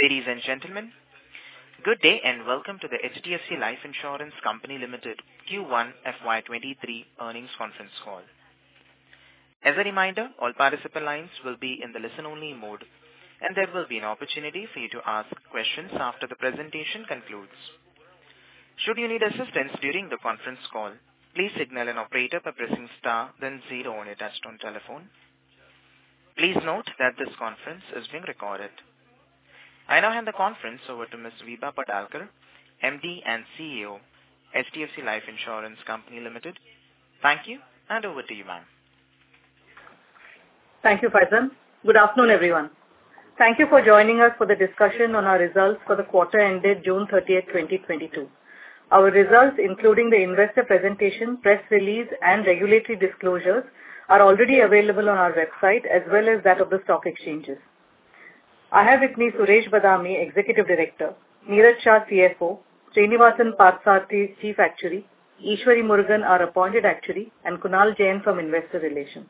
Ladies and gentlemen, good day and welcome to the HDFC Life Insurance Company Limited Q1 FY23 earnings conference call. As a reminder, all participant lines will be in the listen-only mode, and there will be an opportunity for you to ask questions after the presentation concludes. Should you need assistance during the conference call, please signal an operator by pressing star then 0 on your touchtone telephone. Please note that this conference is being recorded. I now hand the conference over to Ms. Vibha Padalkar, MD and CEO, HDFC Life Insurance Company Limited. Thank you, and over to you, ma'am. Thank you, Faizan. Good afternoon, everyone. Thank you for joining us for the discussion on our results for the quarter ended June 30th, 2022. Our results, including the investor presentation, press release, and regulatory disclosures, are already available on our website as well as that of the stock exchanges. I have with me Suresh Badami, Executive Director, Neeraj Shah, CFO, Srinivasan Parthasarathy, Chief Actuary, Ishwari Murugan, our Appointed Actuary, and Kunal Jain from Investor Relations.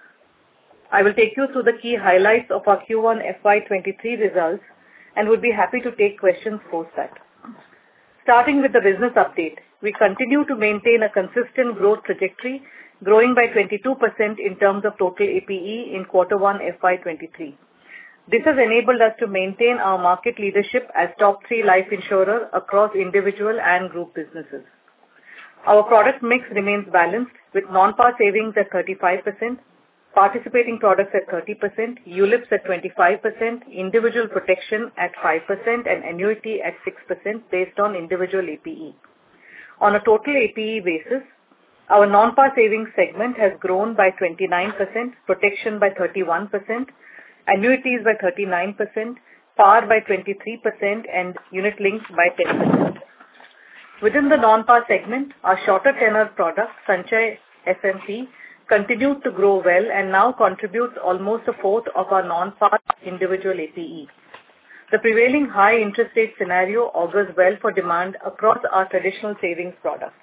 I will take you through the key highlights of our Q1 FY23 results and would be happy to take questions post that. Starting with the business update, we continue to maintain a consistent growth trajectory, growing by 22% in terms of total APE in Q1 FY23. This has enabled us to maintain our market leadership as top 3 life insurer across individual and group businesses. Our product mix remains balanced with non-par savings at 35%, participating products at 30%, ULIPs at 25%, individual protection at 5%, and annuity at 6% based on individual APE. On a total APE basis, our non-par savings segment has grown by 29%, protection by 31%, annuities by 39%, par by 23%, and unit links by 10%. Within the non-par segment, our shorter tenor product, Sanchay SMP, continued to grow well and now contributes almost a fourth of our non-par individual APE. The prevailing high interest rate scenario augurs well for demand across our traditional savings products.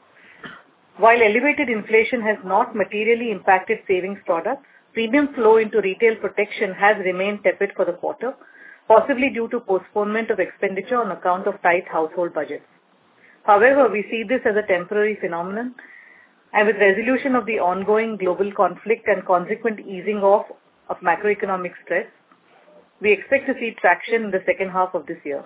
While elevated inflation has not materially impacted savings products, premium flow into retail protection has remained tepid for the quarter, possibly due to postponement of expenditure on account of tight household budgets. However, we see this as a temporary phenomenon, and with resolution of the ongoing global conflict and consequent easing off of macroeconomic stress, we expect to see traction in the second half of this year.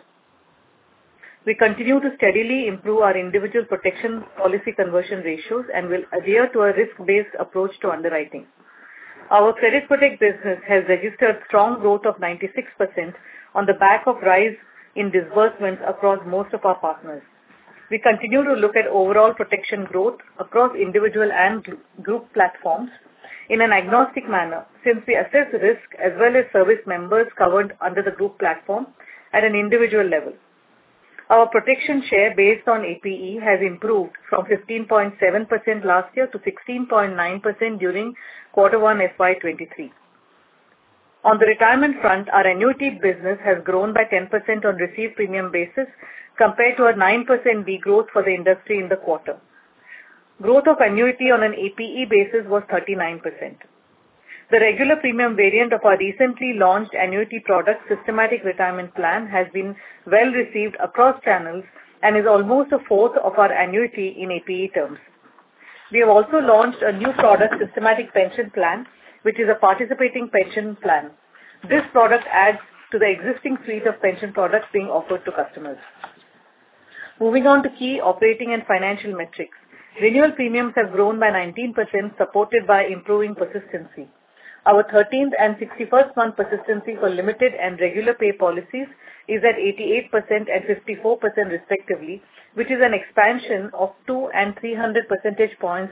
We continue to steadily improve our individual protection policy conversion ratios and will adhere to a risk-based approach to underwriting. Our Credit Protect business has registered strong growth of 96% on the back of rise in disbursements across most of our partners. We continue to look at overall protection growth across individual and group platforms in an agnostic manner, since we assess risk as well as service members covered under the group platform at an individual level. Our protection share based on APE has improved from 15.7% last year to 16.9% during Q1 FY23. On the retirement front, our annuity business has grown by 10% on received premium basis compared to a 9% degrowth for the industry in the quarter. Growth of annuity on an APE basis was 39%. The regular premium variant of our recently launched annuity product, Systematic Retirement Plan, has been well received across channels and is almost a fourth of our annuity in APE terms. We have also launched a new product, Systematic Pension Plan, which is a participating pension plan. This product adds to the existing suite of pension products being offered to customers. Moving on to key operating and financial metrics. Renewal premiums have grown by 19%, supported by improving persistency. Our 13th and 61st month persistency for limited and regular pay policies is at 88% and 54% respectively, which is an expansion of 2 and 3 percentage points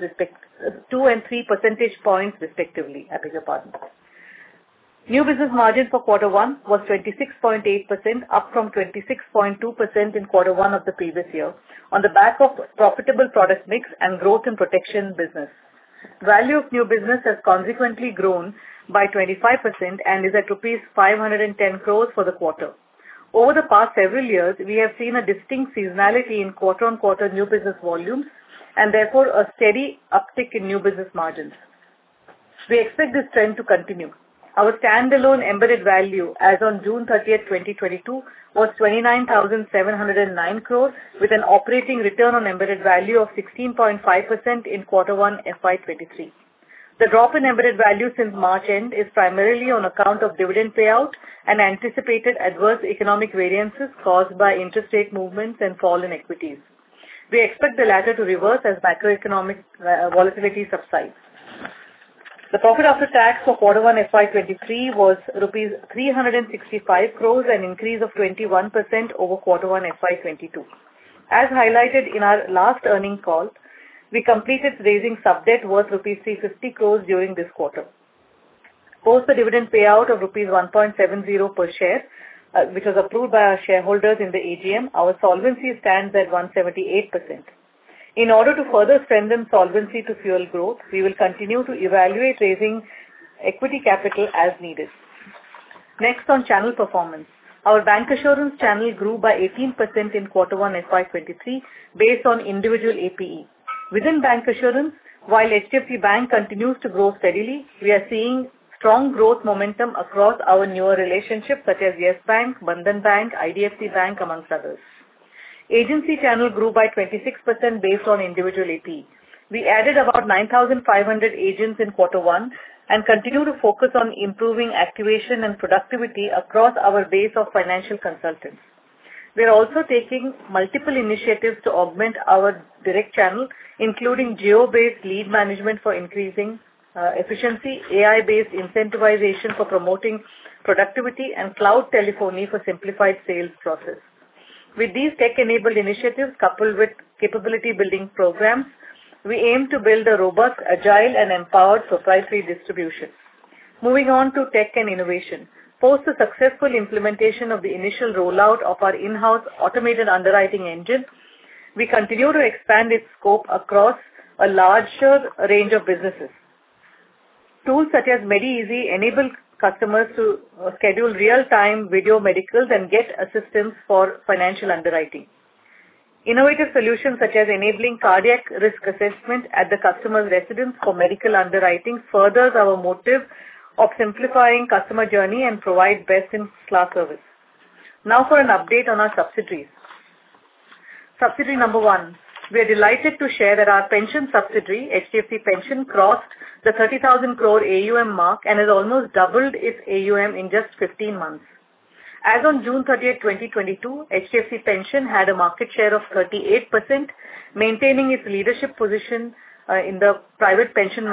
respectively. I beg your pardon. New business margin for Q1 was 26.8%, up from 26.2% in Q1 of the previous year, on the back of profitable product mix and growth in protection business. Value of new business has consequently grown by 25% and is at rupees 510 crores for the quarter. Over the past several years, we have seen a distinct seasonality in quarter-on-quarter new business volumes and therefore a steady uptick in new business margins. We expect this trend to continue. Our standalone embedded value as on June 30th, 2022 was 29,709 crores with an operating return on embedded value of 16.5% in Q1 FY23. The drop in embedded value since March end is primarily on account of dividend payout and anticipated adverse economic variances caused by interest rate movements and fall in equities. We expect the latter to reverse as macroeconomic volatility subsides. The profit after tax for Q1 FY23 was rupees 365 crores, an increase of 21% over Q1 FY22. As highlighted in our last earnings call, we completed raising sub-debt worth rupees 350 crores during this quarter. Post the dividend payout of rupees 1.70 per share, which was approved by our shareholders in the AGM, our solvency stands at 178%. In order to further strengthen solvency to fuel growth, we will continue to evaluate raising equity capital as needed. Next, on channel performance. Our bancassurance channel grew by 18% in Q1 FY23 based on individual APE. Within bancassurance, while HDFC Bank continues to grow steadily, we are seeing strong growth momentum across our newer relationships such as Yes Bank, Bandhan Bank, IDFC Bank, amongst others. Agency channel grew by 26% based on individual APE. We added about 9,500 agents in Q1 and continue to focus on improving activation and productivity across our base of financial consultants. We are also taking multiple initiatives to augment our direct channel, including geo-based lead management for increasing efficiency, AI-based incentivization for promoting productivity, and cloud telephony for simplified sales process. With these tech-enabled initiatives coupled with capability-building programs, we aim to build a robust, agile, and empowered proprietary distribution. Moving on to tech and innovation. Post the successful implementation of the initial rollout of our in-house automated underwriting engine, we continue to expand its scope across a larger range of businesses. Tools such as MediEasy enable customers to schedule real-time video medicals and get assistance for financial underwriting. Innovative solutions such as enabling cardiac risk assessment at the customer's residence for medical underwriting furthers our motive of simplifying customer journey and provide best-in-class service. Now for an update on our subsidiaries. Subsidiary number 1. We are delighted to share that our pension subsidiary, HDFC Pension, crossed the 30,000 crore AUM mark and has almost doubled its AUM in just 15 months. As on June 30th, 2022, HDFC Pension had a market share of 38%, maintaining its leadership position in the private pension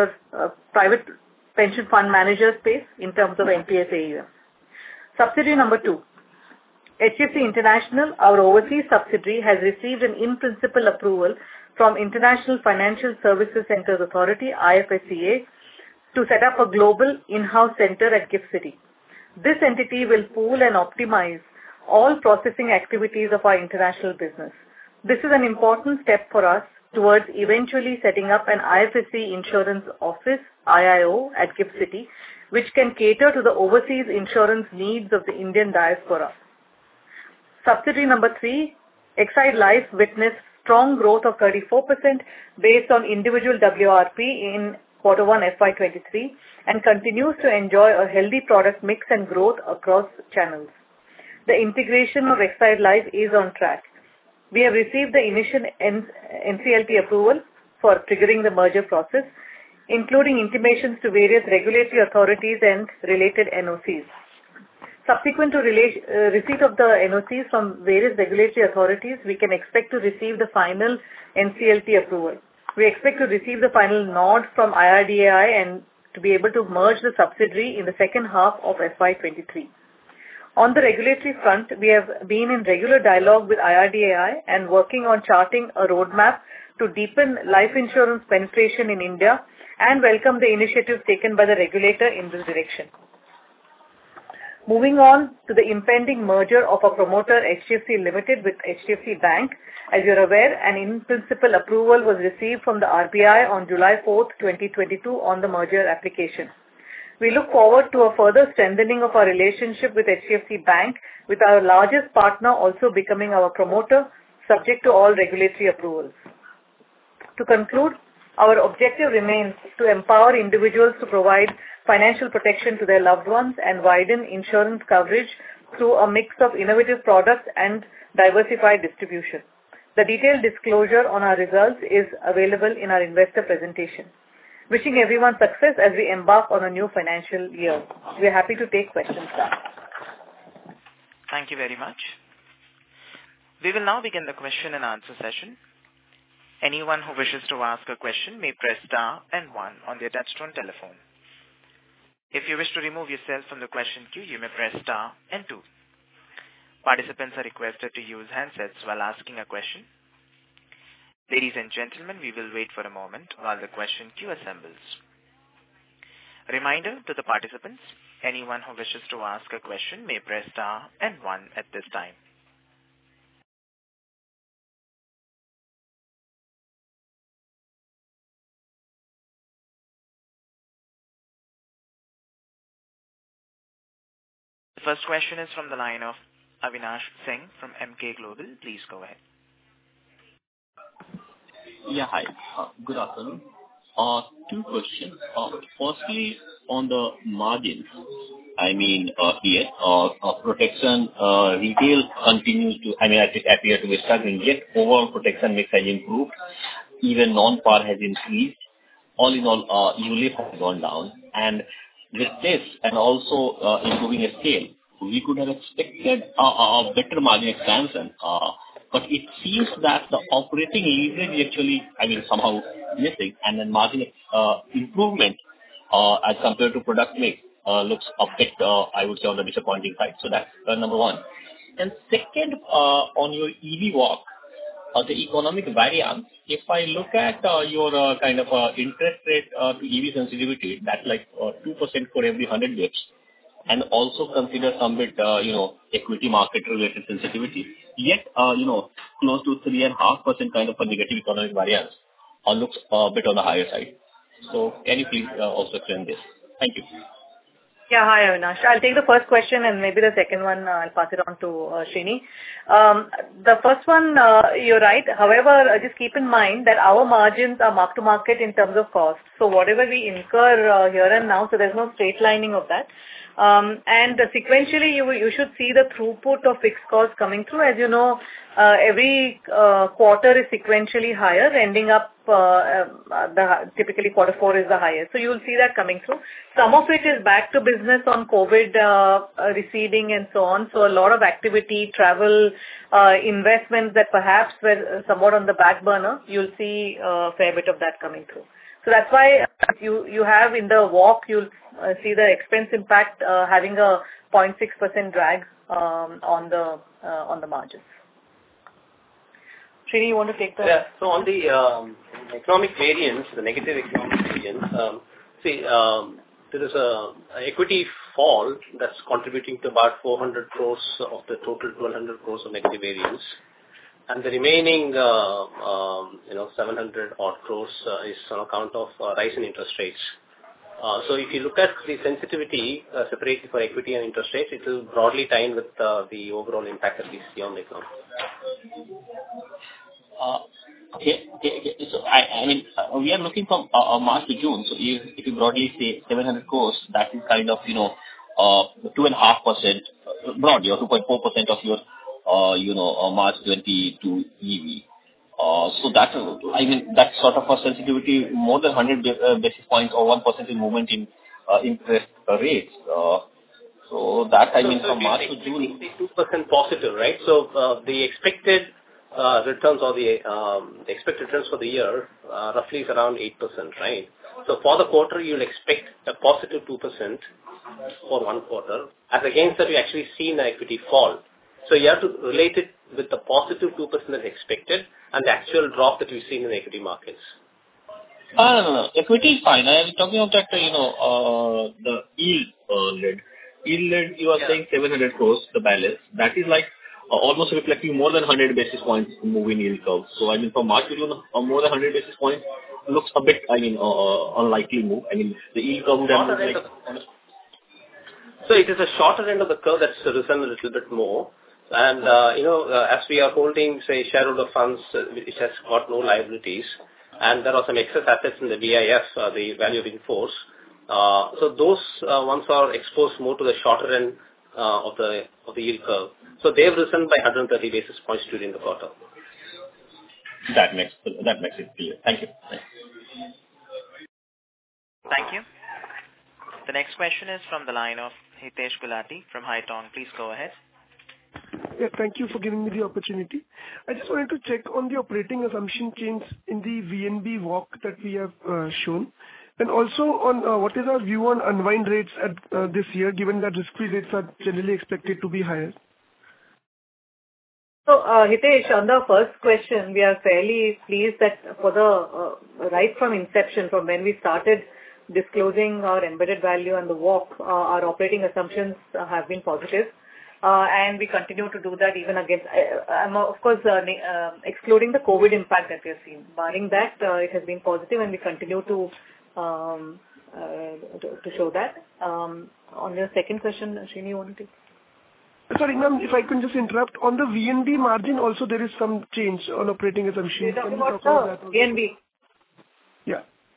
fund manager space in terms of NPS AUM. Subsidiary number 2. HDFC International, our overseas subsidiary, has received an in-principle approval from International Financial Services Centres Authority, IFSCA, to set up a global in-house center at GIFT City. This entity will pool and optimize all processing activities of our international business. This is an important step for us towards eventually setting up an IFSC insurance office, IIO, at GIFT City, which can cater to the overseas insurance needs of the Indian diaspora. Subsidiary number 3, Exide Life, witnessed strong growth of 34% based on individual WRP in Q1 FY23 and continues to enjoy a healthy product mix and growth across channels. The integration of Exide Life is on track. We have received the initial NCLT approval for triggering the merger process, including intimations to various regulatory authorities and related NOCs. Subsequent to receipt of the NOCs from various regulatory authorities, we can expect to receive the final NCLT approval. We expect to receive the final nod from IRDAI and to be able to merge the subsidiary in the second half of FY23. On the regulatory front, we have been in regular dialogue with IRDAI and working on charting a roadmap to deepen life insurance penetration in India and welcome the initiatives taken by the regulator in this direction. Moving on to the impending merger of our promoter HDFC Limited with HDFC Bank. As you're aware, an in-principle approval was received from the RBI on July 4th, 2022 on the merger application. We look forward to a further strengthening of our relationship with HDFC Bank, with our largest partner also becoming our promoter, subject to all regulatory approvals. To conclude, Our objective remains to empower individuals to provide financial protection to their loved ones and widen insurance coverage through a mix of innovative products and diversified distribution. The detailed disclosure on our results is available in our investor presentation. Wishing everyone success as we embark on a new financial year. We are happy to take questions now. Thank you very much. We will now begin the question and answer session. Anyone who wishes to ask a question may press star and 1 on their touchtone telephone. If you wish to remove yourself from the question queue, you may press star and 2. Participants are requested to use handsets while asking a question. Ladies and gentlemen, we will wait for a moment while the question queue assembles. Reminder to the participants, anyone who wishes to ask a question may press star and 1 at this time. The first question is from the line of Avinash Singh from Emkay Global. Please go ahead. Yeah, hi. Good afternoon. Two questions. Firstly, on the margins, yes, protection retail continues to, it appears to be struggling, yet overall protection mix has improved. Even non-par has increased. All in all, ULIP has gone down. And with this, and also improving scale, we could have expected a better margin expansion. But it seems that the operating leverage is actually, somehow missing, and then margin improvement as compared to product mix looks a bit, I would say, on the disappointing side. So that's number one. And second, on your EV walk, the economic variance, if I look at your interest rate to EV sensitivity, that's like 2% for every 100 bits, and also consider some bit, equity market related sensitivity. Yet, close to 3.5% kind of a negative economic variance looks a bit on the higher side. So can you please also explain this? Thank you. Yeah, hi Avinash. I'll take the first question and maybe the second one I'll pass it on to Srini. The first one, you're right. However, just keep in mind that our margins are mark to market in terms of cost. So whatever we incur here and now, so there's no straight lining of that. And sequentially, you should see the throughput of fixed costs coming through. As you know, every quarter is sequentially higher, ending up typically quarter 4 is the highest. So you will see that coming through. Some of it is back to business on COVID receding and so on. So a lot of activity, travel, investments that perhaps were somewhat on the back burner, you'll see a fair bit of that coming through. So that's why you have in the walk, you'll see the expense impact having a 0.6% drag on the margins. Srini, you want to take the... Yeah, so on the economic variance, the negative economic variance, there is a equity fall that's contributing to about 400 crores of the total 1,200 crores of negative variance. And the remaining, 700 odd crores is on account of rise in interest rates. So if you look at the sensitivity separately for equity and interest rates, it will broadly tie in with the overall impact that we see on the economy. Okay. So we are looking from March to June. So if you broadly say 700 crores, that is kind of 2.5% broadly, or 2.4% of your March 22 EV. So that's that's sort of a sensitivity more than 100 basis points or 1% in movement in interest rates. So that from March to June, 2% positive, right? So the expected returns or the expected returns for the year roughly is around 8%, right? So for the quarter, you'll expect a positive 2% for one quarter. As against that, we actually seen the equity fall. So you have to relate it with the positive 2% that's expected and the actual drop that we've seen in the equity markets. No. Equity is fine. I am talking about that, the yield led. Yield led, you are saying 700 crores, the balance. That is like almost reflecting more than 100 basis points move in yield curve. So, from March to June, more than 100 basis points looks a bit, unlikely move. The yield curve would have moved like... So it is a shorter end of the curve that's risen a little bit more. And, as we are holding, say, shareholder funds, which has got no liabilities, and there are some excess assets in the VIF, the value of in force. So those ones are exposed more to the shorter end of the yield curve. So they have risen by 130 basis points during the quarter. That makes it clear. Thank you. Thank you. The next question is from the line of Hitesh Gulati from Haitong. Please go ahead. Yeah, thank you for giving me the opportunity. I just wanted to check on the operating assumption change in the VNB walk that we have shown, and also on what is our view on unwind rates at this year, given that risk-free rates are generally expected to be higher. So, Hitesh, on the first question, we are fairly pleased that for the right from inception, from when we started disclosing our embedded value and the walk, our operating assumptions have been positive. And we continue to do that even against, of course, excluding the COVID impact that we have seen. Barring that, it has been positive, and we continue to show that. On your second question, Srini, you want to take? Sorry, ma'am, if I can just interrupt. On the VNB margin also there is some change on operating assumptions. You're talking about the VNB? Yeah.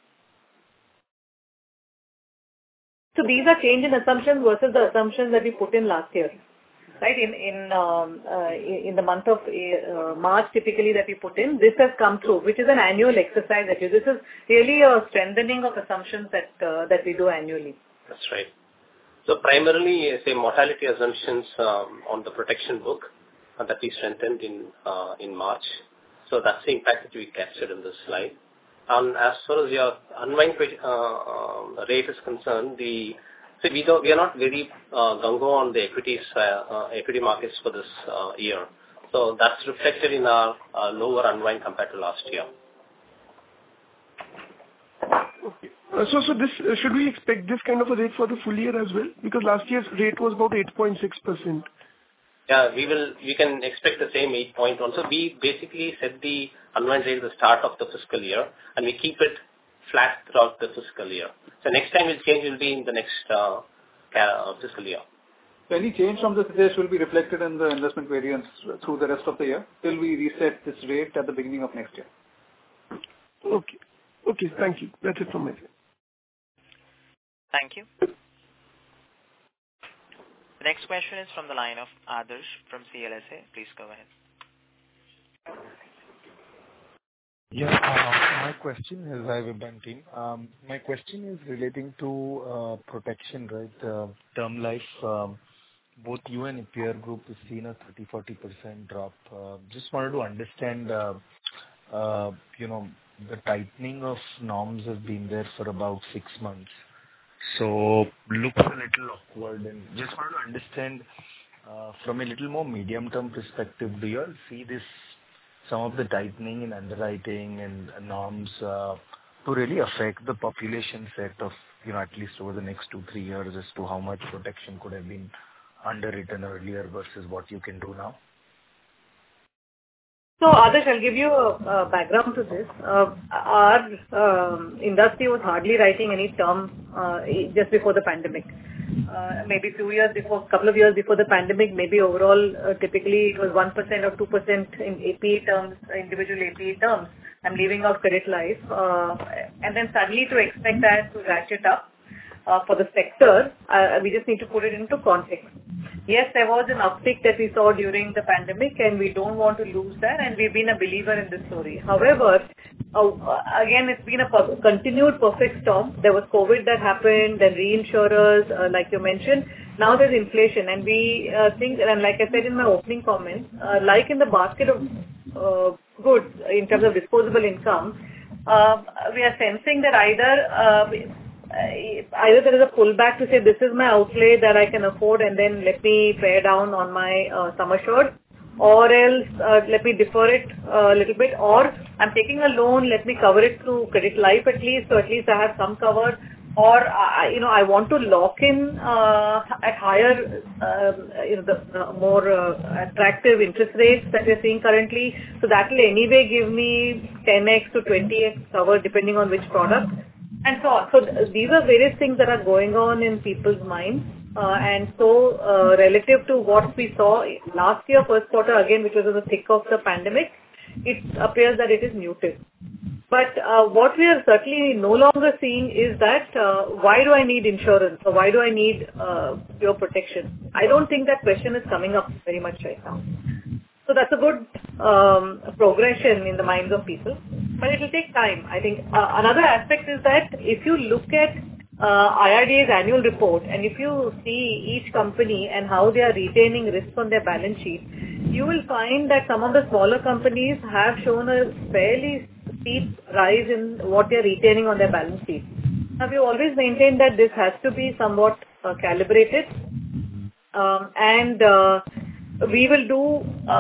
So these are change in assumptions versus the assumptions that we put in last year. Right, in the month of March, typically that we put in, this has come through, which is an annual exercise. This is really a strengthening of assumptions that we do annually. That's right. So primarily, say mortality assumptions on the protection book that we strengthened in March. So that's the impact that we captured in this slide. And as far as your unwind rate is concerned, so we are not very gung-ho on the equity markets for this year. So that's reflected in our lower unwind compared to last year. Okay. So this should we expect this kind of a rate for the full year as well? Because last year's rate was about 8.6%. Yeah, we can expect the same 8.1. So we basically set the unwind rate at the start of the fiscal year, and we keep it flat throughout the fiscal year. So next time we'll change will be in the next fiscal year. So any change from this rate will be reflected in the investment variance through the rest of the year till we reset this rate at the beginning of next year. Okay. Okay, thank you. That's it from my side. Thank you. The next question is from the line of Adarsh from CLSA. Please go ahead. Yeah, my question is, hi Vibhan. My question is relating to protection, right? Term life, both you and peer group has seen a 30-40% drop. Just wanted to understand, the tightening of norms has been there for about 6 months. So looks a little awkward, and just wanted to understand from a little more medium-term perspective, do you all see this, some of the tightening in underwriting and norms to really affect the population set of, at least over the next 2-3 years as to how much protection could have been underwritten earlier versus what you can do now? So, Adarsh, I'll give you a background to this. Our industry was hardly writing any term just before the pandemic. Maybe couple of years before the pandemic, maybe overall, typically it was 1% or 2% in APE terms, individual APE terms. I'm leaving out credit life. And then suddenly to expect that to ratchet up for the sector, we just need to put it into context. Yes, there was an uptick that we saw during the pandemic, and we don't want to lose that, and we've been a believer in this story. However, again, it's been a continued perfect storm. There was COVID that happened, then reinsurers, like you mentioned. Now there's inflation, and we think, and like I said in my opening comments, like in the basket of goods in terms of disposable income, we are sensing that either there is a pullback to say this is my outlay that I can afford and then let me pare down on my sum assured, or else let me defer it a little bit, or I'm taking a loan, let me cover it through credit life at least, so at least I have some cover, or I want to lock in at higher the more attractive interest rates that we're seeing currently, so that will anyway give me 10x to 20x cover depending on which product. And so on. So these are various things that are going on in people's minds. And so relative to what we saw last year, first quarter again, which was in the thick of the pandemic, it appears that it is muted. But what we are certainly no longer seeing is that why do I need insurance or why do I need pure protection? I don't think that question is coming up very much right now. So that's a good progression in the minds of people, but it will take time. I think another aspect is that if you look at IRDA's annual report and if you see each company and how they are retaining risk on their balance sheet, you will find that some of the smaller companies have shown a fairly steep rise in what they are retaining on their balance sheet. Now, we always maintain that this has to be somewhat calibrated, and we will do,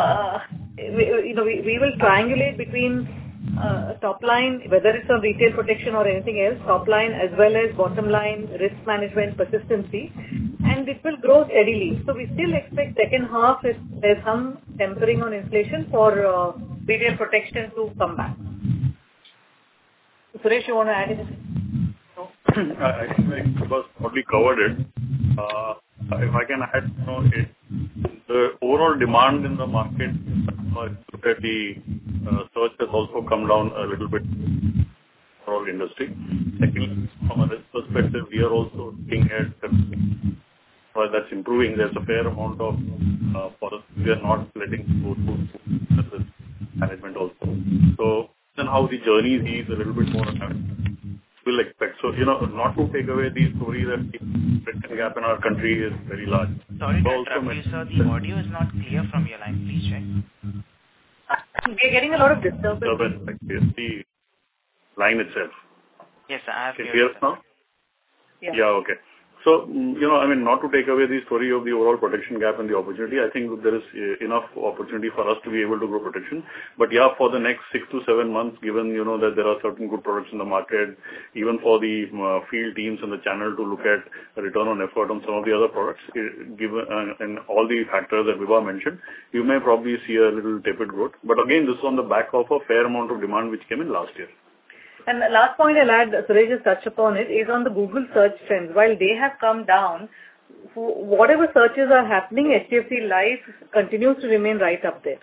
we will triangulate between top line, whether it's on retail protection or anything else, top line as well as bottom line, risk management, persistency, and it will grow steadily. So we still expect second half if there's some tempering on inflation for retail protection to come back. Suresh, you want to add anything? No? I think Vibha probably covered it. If I can add, the overall demand in the market, look at the search has also come down a little bit for all industry. Secondly, from a risk perspective, we are also looking at while that's improving, there's a fair amount of policy we are not letting go to risk management also. So then how the journey is a little bit more we'll expect. So, not to take away the story that the protection gap in our country is very large. Sorry to interrupt you, sir. The audio is not clear from your line. Please check. We're getting a lot of disturbance. Like the line itself. Yes, sir. I have Can you hear us now? Yeah, okay. So, not to take away the story of the overall protection gap and the opportunity, I think there is enough opportunity for us to be able to grow protection. But yeah, for the next 6 to 7 months, given, that there are certain good products in the market, even for the field teams and the channel to look at a return on effort on some of the other products, given and all the factors that Vibha mentioned, you may probably see a little tepid growth. But again, this is on the back of a fair amount of demand which came in last year. And the last point I'll add, Suresh just touched upon it, is on the Google search trends. While they have come down, whatever searches are happening, HDFC Life continues to remain right up there.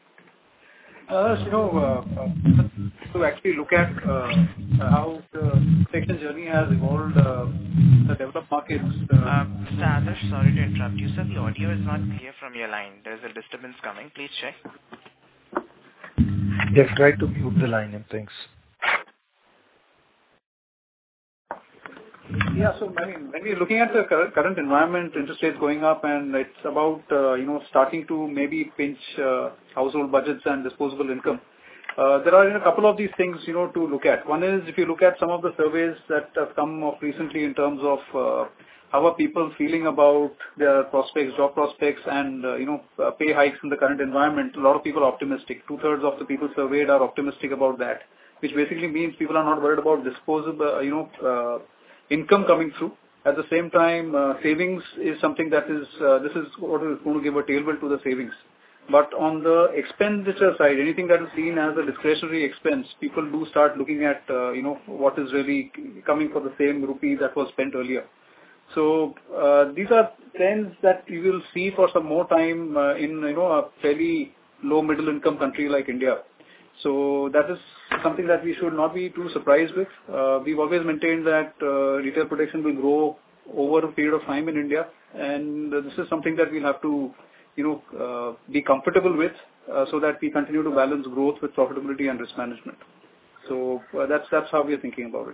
To actually look at how the protection journey has evolved in the developed markets. Mr. Adarsh, sorry to interrupt you, sir. The audio is not clear from your line. There's a disturbance coming. Please check. Yes, try to mute the line and things. Yeah, so when we're looking at the current environment, interest rates going up, and it's about starting to maybe pinch household budgets and disposable income. There are a couple of these things to look at. One is if you look at some of the surveys that have come up recently in terms of how are people feeling about their prospects, job prospects, and pay hikes in the current environment. A lot of people are optimistic. 2/3 of the people surveyed are optimistic about that, which basically means people are not worried about disposable income coming through. At the same time, savings is something that is, this is what is going to give a tailwind to the savings. But on the expenditure side, anything that is seen as a discretionary expense, people do start looking at, what is really coming for the same rupee that was spent earlier. So, these are trends that you will see for some more time in, a fairly low middle income country like India. So that is something that we should not be too surprised with. We've always maintained that retail protection will grow over a period of time in India, and this is something that we'll have to, be comfortable with, so that we continue to balance growth with profitability and risk management. So that's how we are thinking about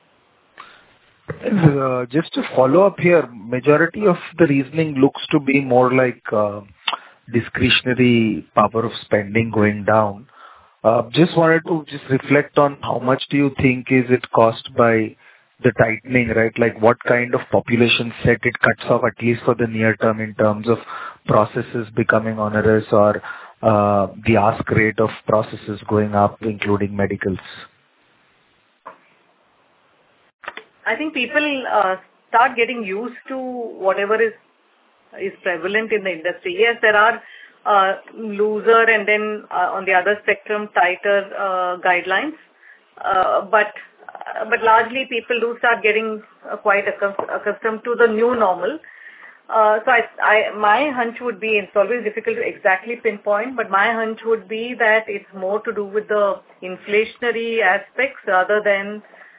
it. Just to follow up here, majority of the reasoning looks to be more like discretionary power of spending going down. Just wanted to reflect on how much do you think is it cost by the tightening, right? Like what kind of population set it cuts off, at least for the near term, in terms of processes becoming onerous or the ask rate of processes going up, including medicals? I think people start getting used to whatever is prevalent in the industry. Yes, there are looser and then on the other spectrum tighter guidelines, but largely people do start getting quite accustomed to the new normal. My hunch would be, it's always difficult to exactly pinpoint, but my hunch would be that it's more to do with the inflationary aspects rather than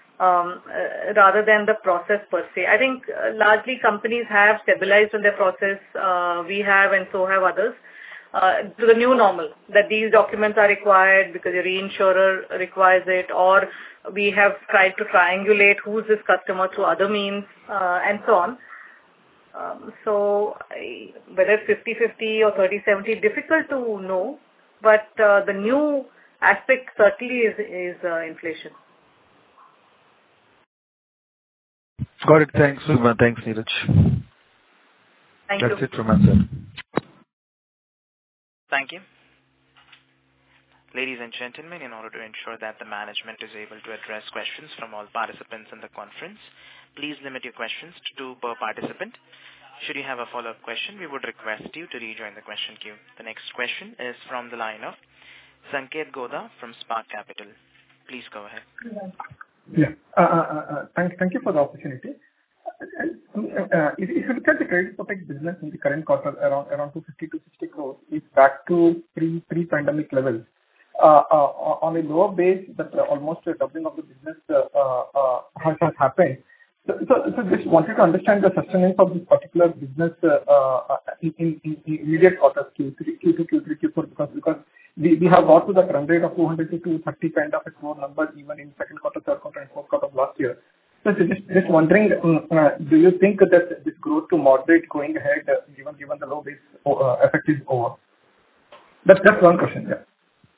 the process per se. I think largely companies have stabilized on their process. We have, and so have others, to the new normal, that these documents are required because your reinsurer requires it, or we have tried to triangulate who's this customer through other means, and so on. Whether it's 50-50 or 30-70, difficult to know, but the new aspect certainly is inflation. Got it. Thanks, Suma. Thanks, Neeraj. Thank you. That's it from my side. Thank you. Ladies and gentlemen, in order to ensure that the management is able to address questions from all participants in the conference, please limit your questions to 2 per participant. Should you have a follow-up question, we would request you to rejoin the question queue. The next question is from the line of Sanket Godha from Spark Capital. Please go ahead. Yeah. Thank you for the opportunity. If you look at the credit protect business in the current quarter, around 250 to 60 crores, is back to pre-pandemic levels. On a lower base, that almost a doubling of the business has happened. So just wanted to understand the sustenance of this particular business in immediate quarters, Q3, Q4, because we have got to that run rate of 200 to 230 kind of a crore number even in second quarter, third quarter, and fourth quarter of last year. So just wondering, do you think that this growth to moderate going ahead, given the low base effect is over? That's one question. Yeah.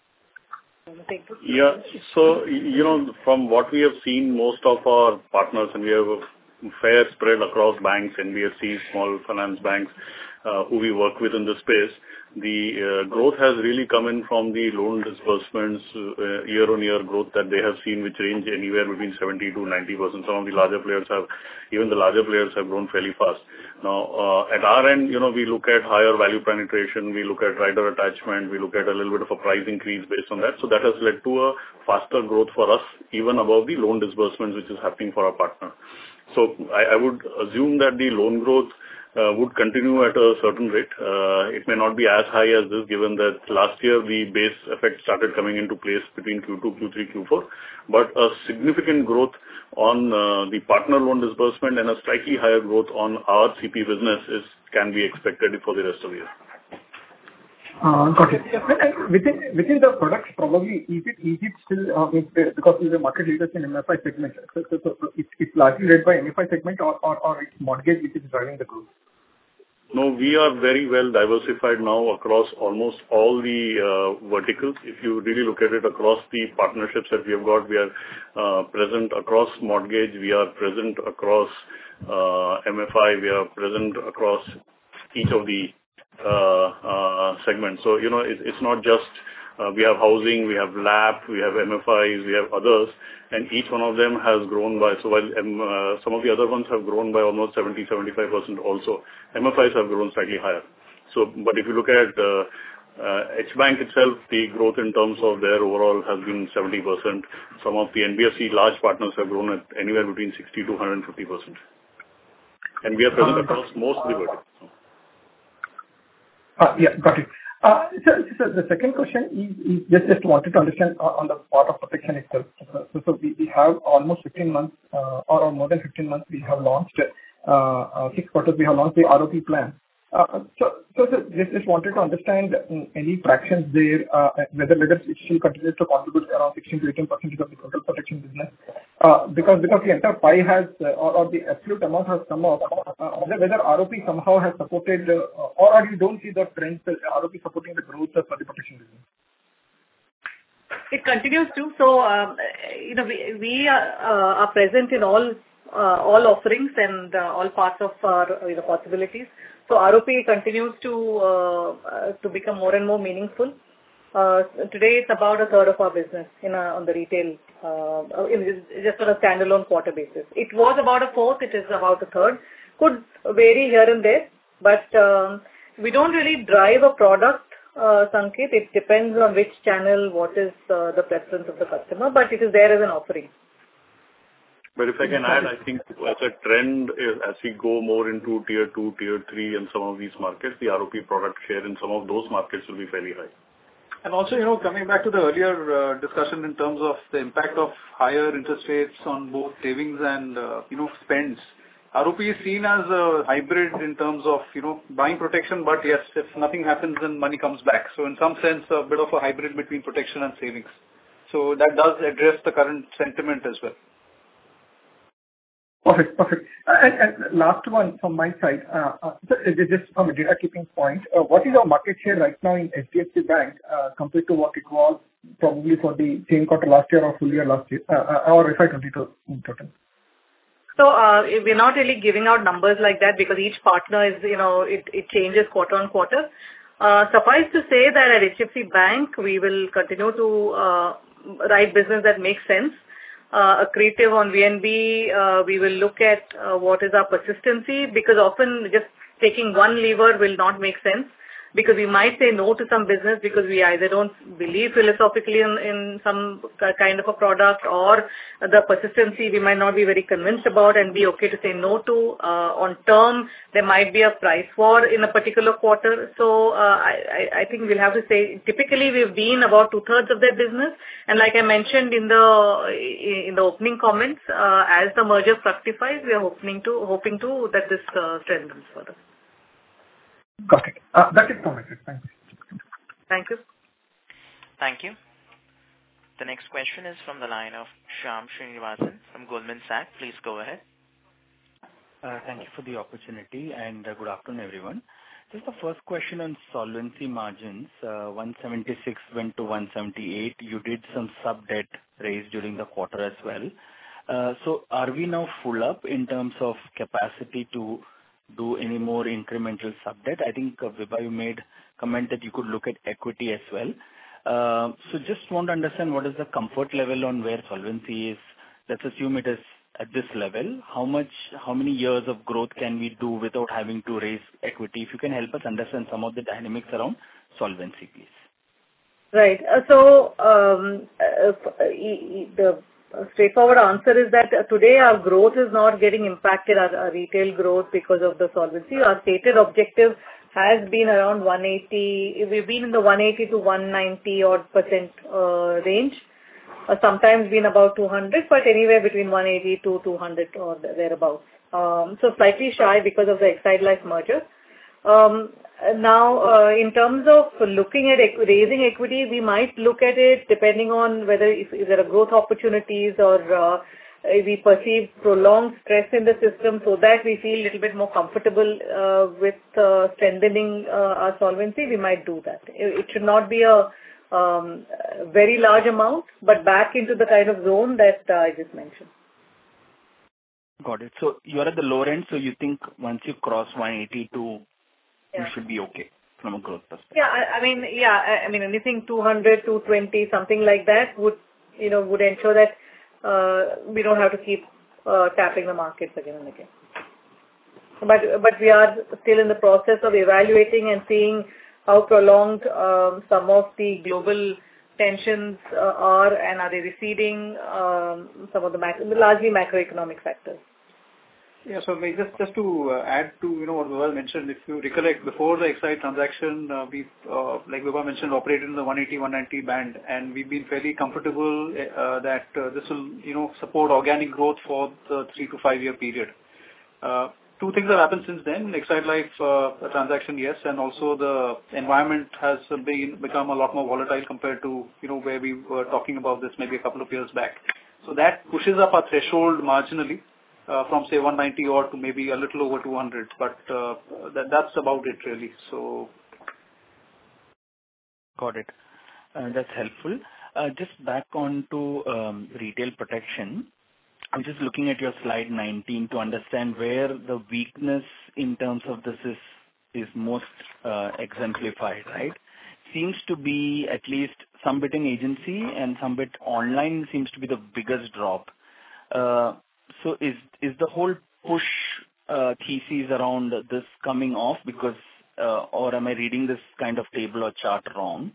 Yeah. So, from what we have seen, most of our partners, and we have a fair spread across banks, NBFCs, small finance banks, who we work with in this space, the growth has really come in from the loan disbursements, year-on-year growth that they have seen, which range anywhere between 70 to 90%. Some of the larger players have grown fairly fast. Now, at our end, we look at higher value penetration, we look at rider attachment, we look at a little bit of a price increase based on that. So that has led to a faster growth for us, even above the loan disbursements, which is happening for our partner. So I would assume that the loan growth would continue at a certain rate. It may not be as high as this, given that last year the base effect started coming into place between Q2, Q3, Q4. But a significant growth on the partner loan disbursement and a slightly higher growth on our CP business can be expected for the rest of the year. Got it. Within the products, probably, is it still, because we're the market leaders in MFI segment, so it's largely led by MFI segment or it's mortgage which is driving the growth? No, we are very well diversified now across almost all the verticals. If you really look at it across the partnerships that we have got, we are present across mortgage, we are present across MFI, we are present across each of the segments. So, it's not just we have housing, we have LAP, we have MFIs, we have others, and each one of them has grown by, so while some of the other ones have grown by almost 70-75% also, MFIs have grown slightly higher. So, but if you look at H Bank itself, the growth in terms of their overall has been 70%. Some of the NBFC large partners have grown at anywhere between 60 to 150%. And we are present across most of the verticals. Yeah, got it. So the second question is just wanted to understand on the part of protection itself. So we have almost 15 months or more than 15 months we have launched 6 quarters we have launched the ROP plan. So just wanted to understand any fractions there, whether it still continues to contribute around 16 to 18% of the total protection business, because the entire pie has or the absolute amount has come up, whether ROP somehow has supported or you don't see the trends ROP supporting the growth for the protection business. It continues to. So we are present in all offerings and all parts of our possibilities. So ROP continues to become more and more meaningful. Today it's about a third of our business on the retail, just on a standalone quarter basis. It was about a fourth, it is about a third. Could vary here and there, but we don't really drive a product, Sanket. It depends on which channel, what is the preference of the customer, but it is there as an offering. But if I can add, I think as a trend, as we go more into tier 2, tier 3 and some of these markets, the ROP product share in some of those markets will be fairly high. And also, coming back to the earlier discussion in terms of the impact of higher interest rates on both savings and, spends, ROP is seen as a hybrid in terms of, buying protection, but yes, if nothing happens, then money comes back. So in some sense, a bit of a hybrid between protection and savings. So that does address the current sentiment as well. Perfect. And last one from my side, just from a data keeping point, what is our market share right now in HDFC Bank compared to what it was probably for the same quarter last year or full year last year, or FY22 in total? So we're not really giving out numbers like that because each partner is, it changes quarter on quarter. Suffice to say that at HDFC Bank, we will continue to write business that makes sense. Accretive on VNB, we will look at what is our persistency, because often just taking one lever will not make sense, because we might say no to some business because we either don't believe philosophically in some kind of a product, or the persistency we might not be very convinced about and be okay to say no to. On term, there might be a price war in a particular quarter. So I think we'll have to say typically we've been about 2/3 of their business. And like I mentioned in the opening comments, as the merger fructifies, we are hoping to that this strengthens further. Got it. That's it from my side. Thanks. Thank you. Thank you. The next question is from the line of Shyam Srinivasan from Goldman Sachs. Please go ahead. Thank you for the opportunity, and good afternoon, everyone. Just the first question on solvency margins. 176 went to 178. You did some sub-debt raise during the quarter as well. So are we now full up in terms of capacity to do any more incremental sub-debt? I think Vibha, you made comment that you could look at equity as well. So just want to understand what is the comfort level on where solvency is. Let's assume it is at this level. How many years of growth can we do without having to raise equity? If you can help us understand some of the dynamics around solvency, please. Right. So the straightforward answer is that today our growth is not getting impacted, our retail growth, because of the solvency. Our stated objective has been around 180. We've been in the 180 to 190 odd % range. Sometimes been about 200, but anywhere between 180 to 200 or thereabouts. So slightly shy because of the Exide Life merger. Now, in terms of looking at raising equity, we might look at it depending on whether if there are growth opportunities or we perceive prolonged stress in the system, so that we feel a little bit more comfortable with strengthening our solvency. We might do that. It should not be a very large amount, but back into the kind of zone that I just mentioned. Got it. So you are at the lower end, so you think once you cross 182, you should be okay from a growth perspective. I mean anything 200, 220, something like that would ensure that we don't have to keep tapping the markets again and again. But we are still in the process of evaluating and seeing how prolonged some of the global tensions are, and are they receding, some of the largely macroeconomic factors. Yeah, so just to add to what Vibha mentioned, if you recollect, before the Exide transaction, we like Vibha mentioned, operated in the 180-190 band, and we've been fairly comfortable that this will support organic growth for the 3 to 5 year period. Two things have happened since then: Exide Life transaction, yes, and also the environment has become a lot more volatile compared to where we were talking about this maybe a couple of years back. So that pushes up our threshold marginally. From say 190 or to maybe a little over 200, but that's about it really. So, got it. That's helpful. Just back on to retail protection. I'm just looking at your slide 19 to understand where the weakness in terms of this is most exemplified, right? Seems to be at least some bit in agency and some bit online seems to be the biggest drop. So is the whole push thesis around this coming off because, or am I reading this kind of table or chart wrong?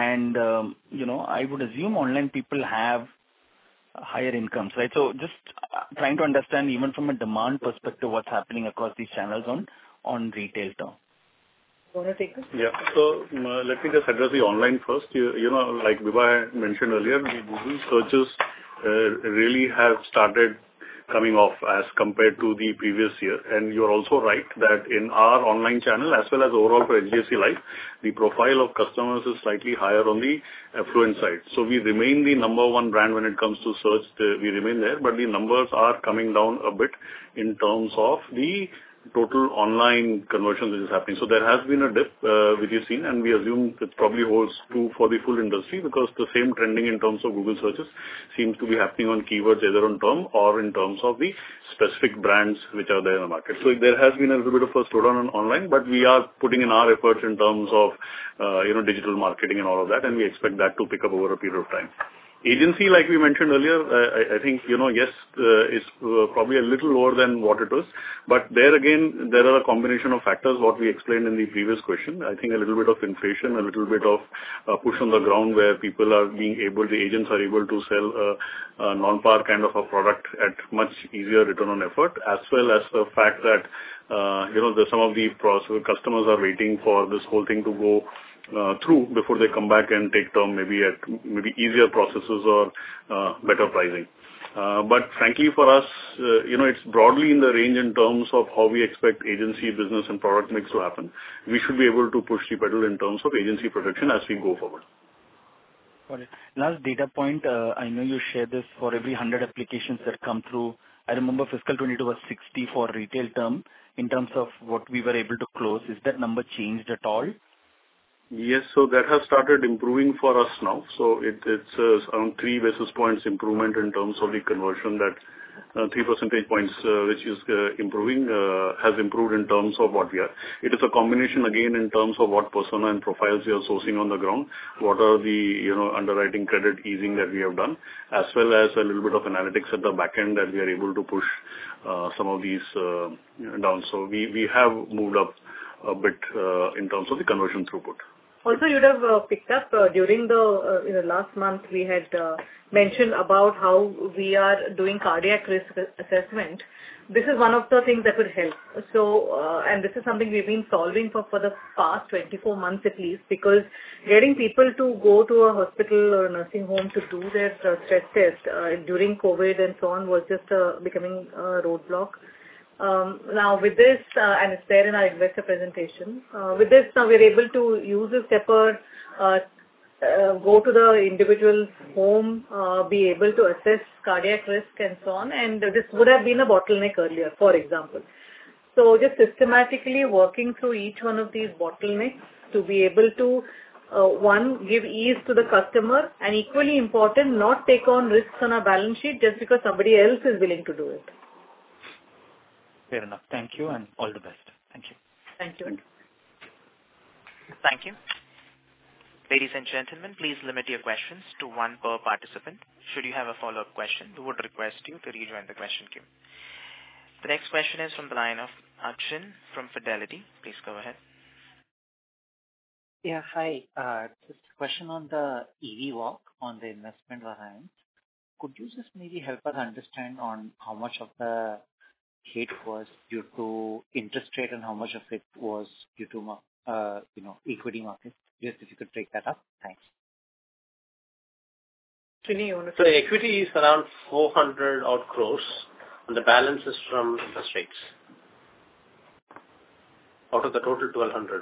I would assume online people have higher incomes, right? So just trying to understand even from a demand perspective what's happening across these channels on retail term. You want to take this? Yeah. So let me just address the online first. Like Vibha mentioned earlier, the Google searches really have started coming off as compared to the previous year. And you're also right that in our online channel as well as overall for HDFC Life, the profile of customers is slightly higher on the affluent side. So we remain the number one brand when it comes to search. We remain there, but the numbers are coming down a bit in terms of the total online conversion that is happening. So there has been a dip, which you've seen, and we assume it probably holds true for the full industry because the same trending in terms of Google searches seems to be happening on keywords either on term or in terms of the specific brands which are there in the market. So there has been a little bit of a slowdown on online, but we are putting in our efforts in terms of, digital marketing and all of that, and we expect that to pick up over a period of time. Agency, like we mentioned earlier, I think, yes, it's probably a little lower than what it was. But there again, there are a combination of factors, what we explained in the previous question. I think a little bit of inflation, a little bit of push on the ground where people are the agents are able to sell a non-par kind of a product at much easier return on effort, as well as the fact that, some of the customers are waiting for this whole thing to go through before they come back and take term, maybe easier processes or better pricing. But frankly, for us, it's broadly in the range in terms of how we expect agency business and product mix to happen. We should be able to push the pedal in terms of agency protection as we go forward. Got it. Last data point, I know you share this for every 100 applications that come through. I remember fiscal 22 was 60 for retail term in terms of what we were able to close. Is that number changed at all? Yes, so that has started improving for us now. So it's around 3 basis points improvement in terms of the conversion, that 3 percentage points, which is improving, has improved in terms of what we are. It is a combination again in terms of what persona and profiles we are sourcing on the ground, what are the underwriting credit easing that we have done, as well as a little bit of analytics at the back end that we are able to push some of these down. So we have moved up a bit in terms of the conversion throughput. Also, you'd have picked up during the last month, we had mentioned about how we are doing cardiac risk assessment. This is one of the things that would help. So, and this is something we've been solving for the past 24 months at least, because getting people to go to a hospital or a nursing home to do their stress test during COVID and so on was just becoming a roadblock. Now with this, and it's there in our investor presentation, with this now we're able to use the stepper, go to the individual's home, be able to assess cardiac risk and so on, and this would have been a bottleneck earlier, for example. So just systematically working through each one of these bottlenecks to be able to, one, give ease to the customer, and equally important, not take on risks on our balance sheet just because somebody else is willing to do it. Fair enough. Thank you and all the best. Thank you. Thank you. Thank you. Ladies and gentlemen, please limit your questions to one per participant. Should you have a follow-up question, we would request you to rejoin the question queue. The next question is from the line of Akshin from Fidelity. Please go ahead. Yeah, hi. Just a question on the EV walk on the investment variance. Could you just maybe help us understand on how much of the hit was due to interest rate and how much of it was due to equity markets? Just if you could break that up. Thanks. So equity is around 400 odd crores, and the balance is from interest rates out of the total 1200.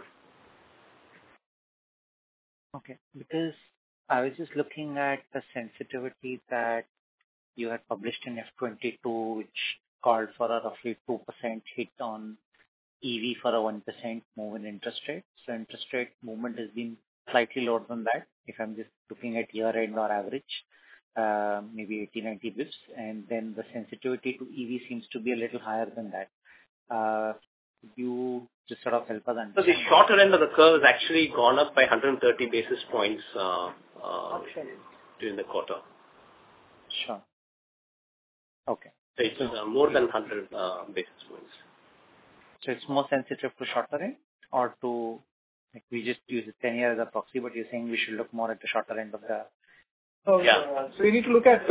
Okay, because I was just looking at the sensitivity that you had published in F22, which called for a roughly 2% hit on EV for a 1% move in interest rate. So interest rate movement has been slightly lower than that. If I'm just looking at year-end or average, maybe 80-90 bits, and then the sensitivity to EV seems to be a little higher than that. Could you just sort of help us understand? So the shorter end of the curve has actually gone up by 130 basis points during the quarter. Sure. Okay. So it's more than 100 basis points. So it's more sensitive to shorter end, or to, like, we just use 10 years as a proxy, but you're saying we should look more at the shorter end of the So you need to look at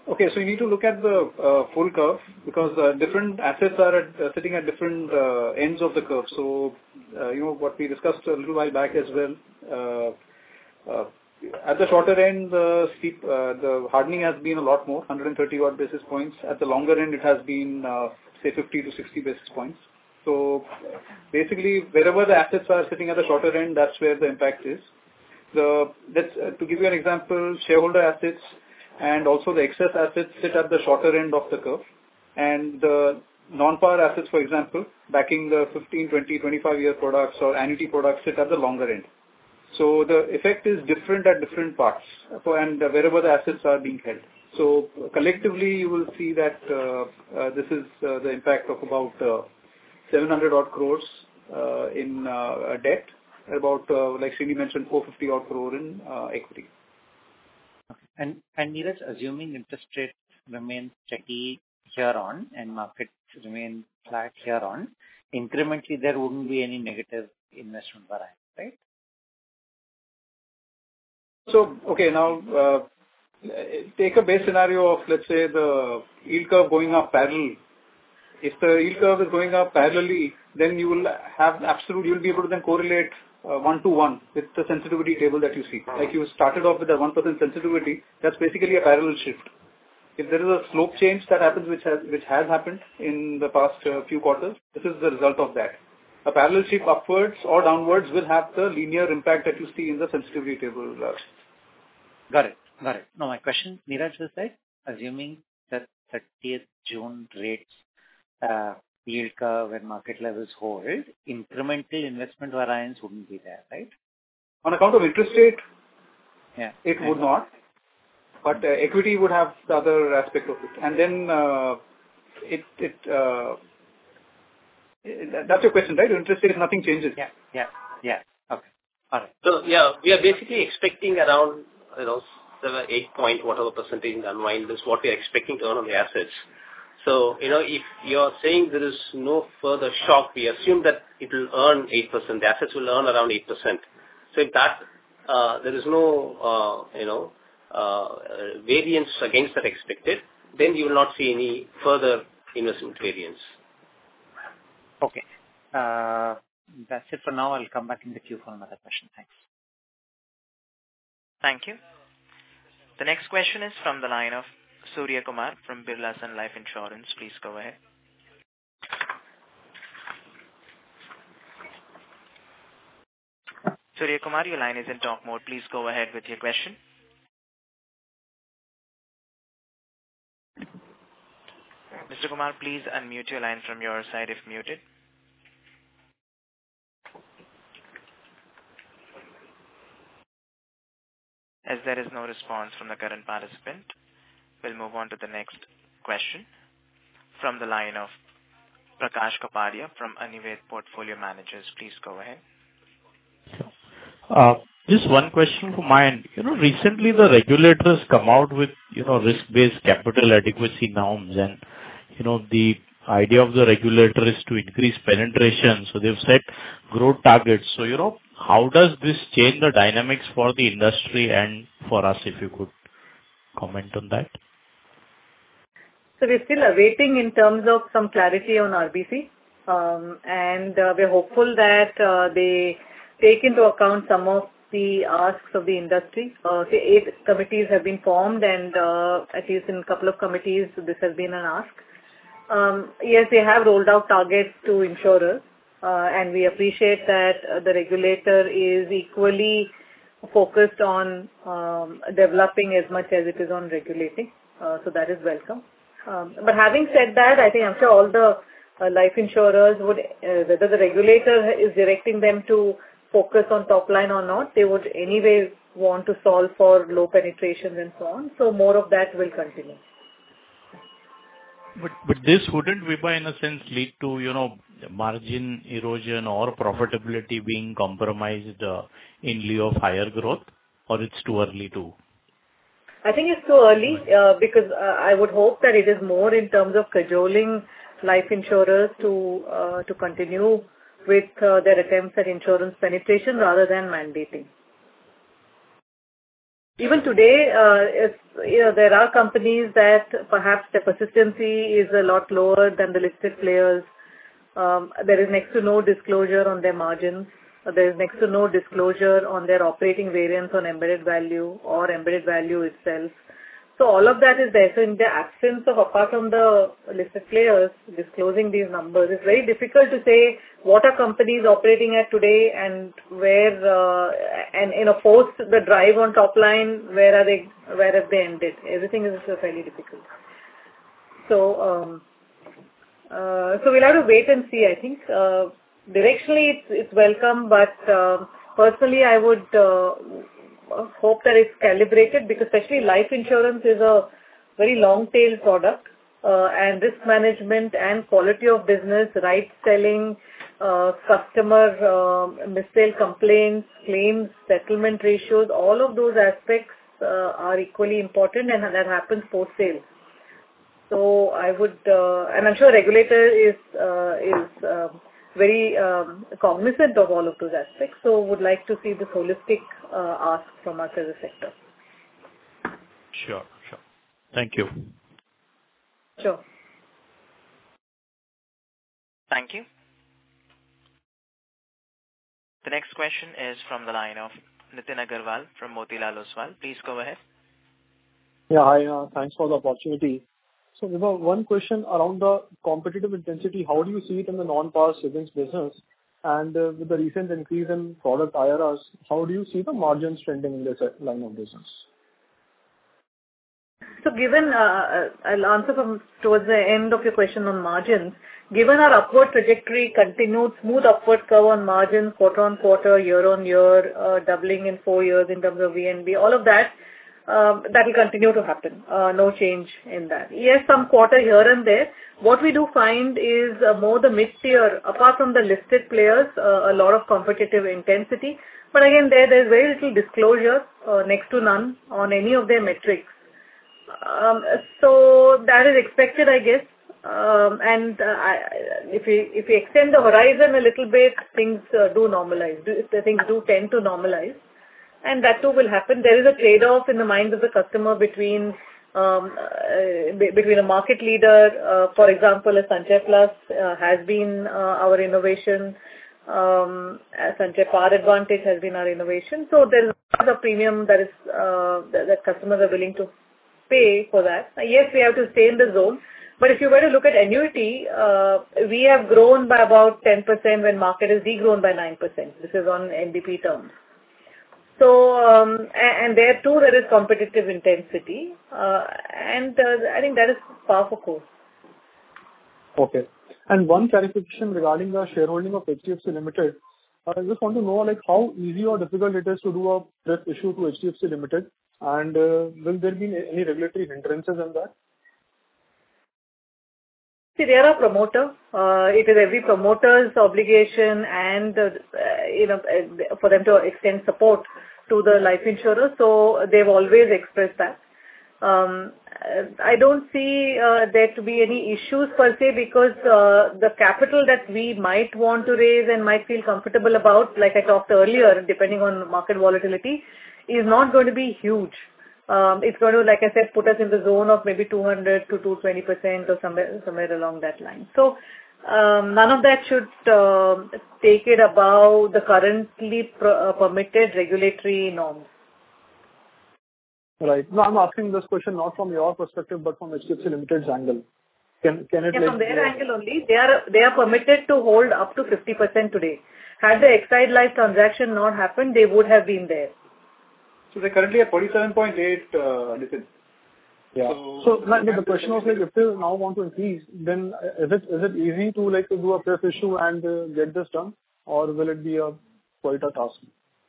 the full curve because different assets are sitting at different ends of the curve. So what we discussed a little while back as well. At the shorter end, the hardening has been a lot more, 130 odd basis points. At the longer end, it has been say 50 to 60 basis points. So basically, wherever the assets are sitting at the shorter end, that's where the impact is. To give you an example, shareholder assets and also the excess assets sit at the shorter end of the curve, and the non-par assets, for example, backing the 15, 20, 25-year products or annuity products sit at the longer end. So the effect is different at different parts and wherever the assets are being held. So collectively, you will see that this is the impact of about 700 odd crores in debt, about like Srini mentioned, 450 odd crore in equity. And Neeraj, assuming interest rates remain steady here on and markets remain flat here on, incrementally there wouldn't be any negative investment variance, right? So, okay, now take a base scenario of, let's say, the yield curve going up parallel. If the yield curve is going up parallelly, then you will you'll be able to then correlate 1-to-1 with the sensitivity table that you see. Like you started off with a 1% sensitivity, that's basically a parallel shift. If there is a slope change that happens, which has happened in the past few quarters, this is the result of that. A parallel shift upwards or downwards will have the linear impact that you see in the sensitivity table. Got it. No, my question, Neeraj, was that assuming that 30th June rates, yield curve and market levels hold, incremental investment variance wouldn't be there, right? On account of interest rate, it would Yeah. not. But equity would have the other aspect of it. And then that's your question, right? Interest rate, nothing changes. Yeah. Okay. All right. So, we are basically expecting around, 7-8 point whatever percentage unwind is what we are expecting to earn on the assets. So, if you're saying there is no further shock, we assume that it will earn 8%. The assets will earn around 8%. So, if that there is no, variance against that expected, then you will not see any further investment variance. Okay. That's it for now. I'll come back in the queue for another question. Thanks. Thank you. The next question is from the line of Surya Kumar from Birla Sun Life Insurance. Please go ahead. Surya Kumar, your line is in talk mode. Please go ahead with your question. Mr. Kumar, please unmute your line from your side if muted. As there is no response from the current participant, we'll move on to the next question from the line of Prakash Kapadia from Anived Portfolio Managers. Please go ahead. Just one question from my end. Recently the regulators come out with, risk-based capital adequacy norms, and, the idea of the regulator is to increase penetration. So they've set growth targets. So, how does this change the dynamics for the industry and for us, if you could comment on that? So we're still awaiting in terms of some clarity on RBC, and we're hopeful that they take into account some of the asks of the industry. The 8 committees have been formed, and at least in a couple of committees, this has been an ask. Yes, they have rolled out targets to insurers, and we appreciate that the regulator is equally focused on developing as much as it is on regulating. So that is welcome. But having said that, I think I'm sure all the life insurers would, whether the regulator is directing them to focus on top line or not, they would anyway want to solve for low penetrations and so on. So more of that will continue. But this wouldn't, Vibha, in a sense, lead to, margin erosion or profitability being compromised in lieu of higher growth, or it's too early to? I think it's too early because I would hope that it is more in terms of cajoling life insurers to continue with their attempts at insurance penetration rather than mandating. even today, there are companies that perhaps the persistency is a lot lower than the listed players. There is next to no disclosure on their margins. There is next to no disclosure on their operating variance on embedded value or embedded value itself. So all of that is there. So in the absence of, apart from the listed players disclosing these numbers, it's very difficult to say what are companies operating at today and where, post the drive on top line, where have they ended? Everything is fairly difficult. So we'll have to wait and see. I think directionally it's welcome, but personally I would hope that it's calibrated, because especially life insurance is a very long tail product, and risk management and quality of business, right selling, customer mis-sale complaints, claims, settlement ratios, all of those aspects are equally important, and that happens post sale. So I would, and I'm sure regulator is very cognizant of all of those aspects. So would like to see this holistic ask from us as a sector. Sure. Thank you. Sure. Thank you. The next question is from the line of Nitin Agarwal from Motilal Oswal. Please go ahead. Yeah, hi. Thanks for the opportunity. So, Vibha, one question around the competitive intensity. How do you see it in the non-par savings business? And with the recent increase in product IRRs, how do you see the margins trending in this line of business? So given, I'll answer from towards the end of your question on margins. Given our upward trajectory, continued smooth upward curve on margins, quarter on quarter, year on year, doubling in 4 years in terms of VNB, all of that, that will continue to happen. No change in that. Yes, some quarter here and there. What we do find is more the mid-tier, apart from the listed players, a lot of competitive intensity. But again, there's very little disclosure, next to none, on any of their metrics. So that is expected, I guess. And if we extend the horizon a little bit, things do normalize. Things do tend to normalize. And that too will happen. There is a trade-off in the mind of the customer between a market leader, for example, a Sanchay Plus has been our innovation. Sanchay Par Advantage has been our innovation. So there is a premium that is that customers are willing to pay for that. Yes, we have to stay in the zone. But if you were to look at annuity, we have grown by about 10% when market has degrown by 9%. This is on NBP terms. So, and there too there is competitive intensity, and I think that is par for course. Okay. And one clarification regarding the shareholding of HDFC Limited. I just want to know, like, how easy or difficult it is to do a pref issue to HDFC Limited, and will there be any regulatory hindrances in that? See, they are a promoter. It is every promoter's obligation and, for them to extend support to the life insurer. So they've always expressed that. I don't see there to be any issues per se, because the capital that we might want to raise and might feel comfortable about, like I talked earlier, depending on market volatility, is not going to be huge. It's going to, like I said, put us in the zone of maybe 200 to 220% or somewhere along that line. So none of that should take it above the currently permitted regulatory norms. Right. No, I'm asking this question not from your perspective, but from HDFC Limited's angle. Can it? Yeah, from their angle only, they are permitted to hold up to 50% today. Had the Exide Life transaction not happened, they would have been there. So they're currently at 47.8, Yeah. So the question was, like, if they now want to increase, then is it easy to, like, to do a pref issue and get this done, or will it be quite a task?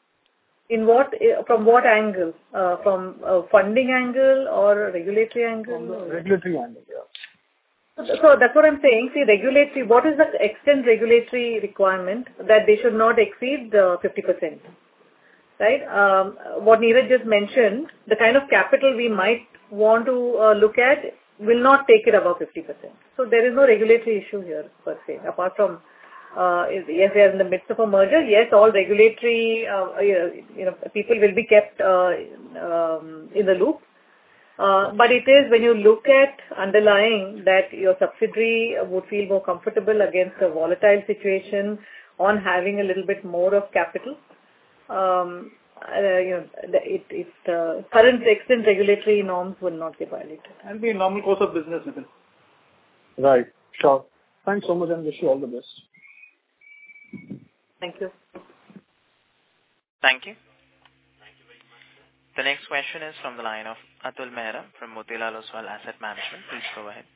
From what angle? From a funding angle or a regulatory angle? From the regulatory angle, yeah. So that's what I'm saying. See, regulatory, what is the extent regulatory requirement? That they should not exceed 50%. Right? What Neeraj just mentioned, the kind of capital we might want to look at will not take it above 50%. So there is no regulatory issue here per se, apart from yes, we are in the midst of a merger. Yes, all regulatory, people will be kept in the loop. But it is when you look at underlying that your subsidiary would feel more comfortable against a volatile situation on having a little bit more of capital. Current extent regulatory norms will not be violated. And be a normal course of business, Nitin. Right. Sure. Thanks so much and wish you all the best. Thank you. Thank you. The next question is from the line of Atul Mehra from Motilal Oswal Asset Management. Please go ahead.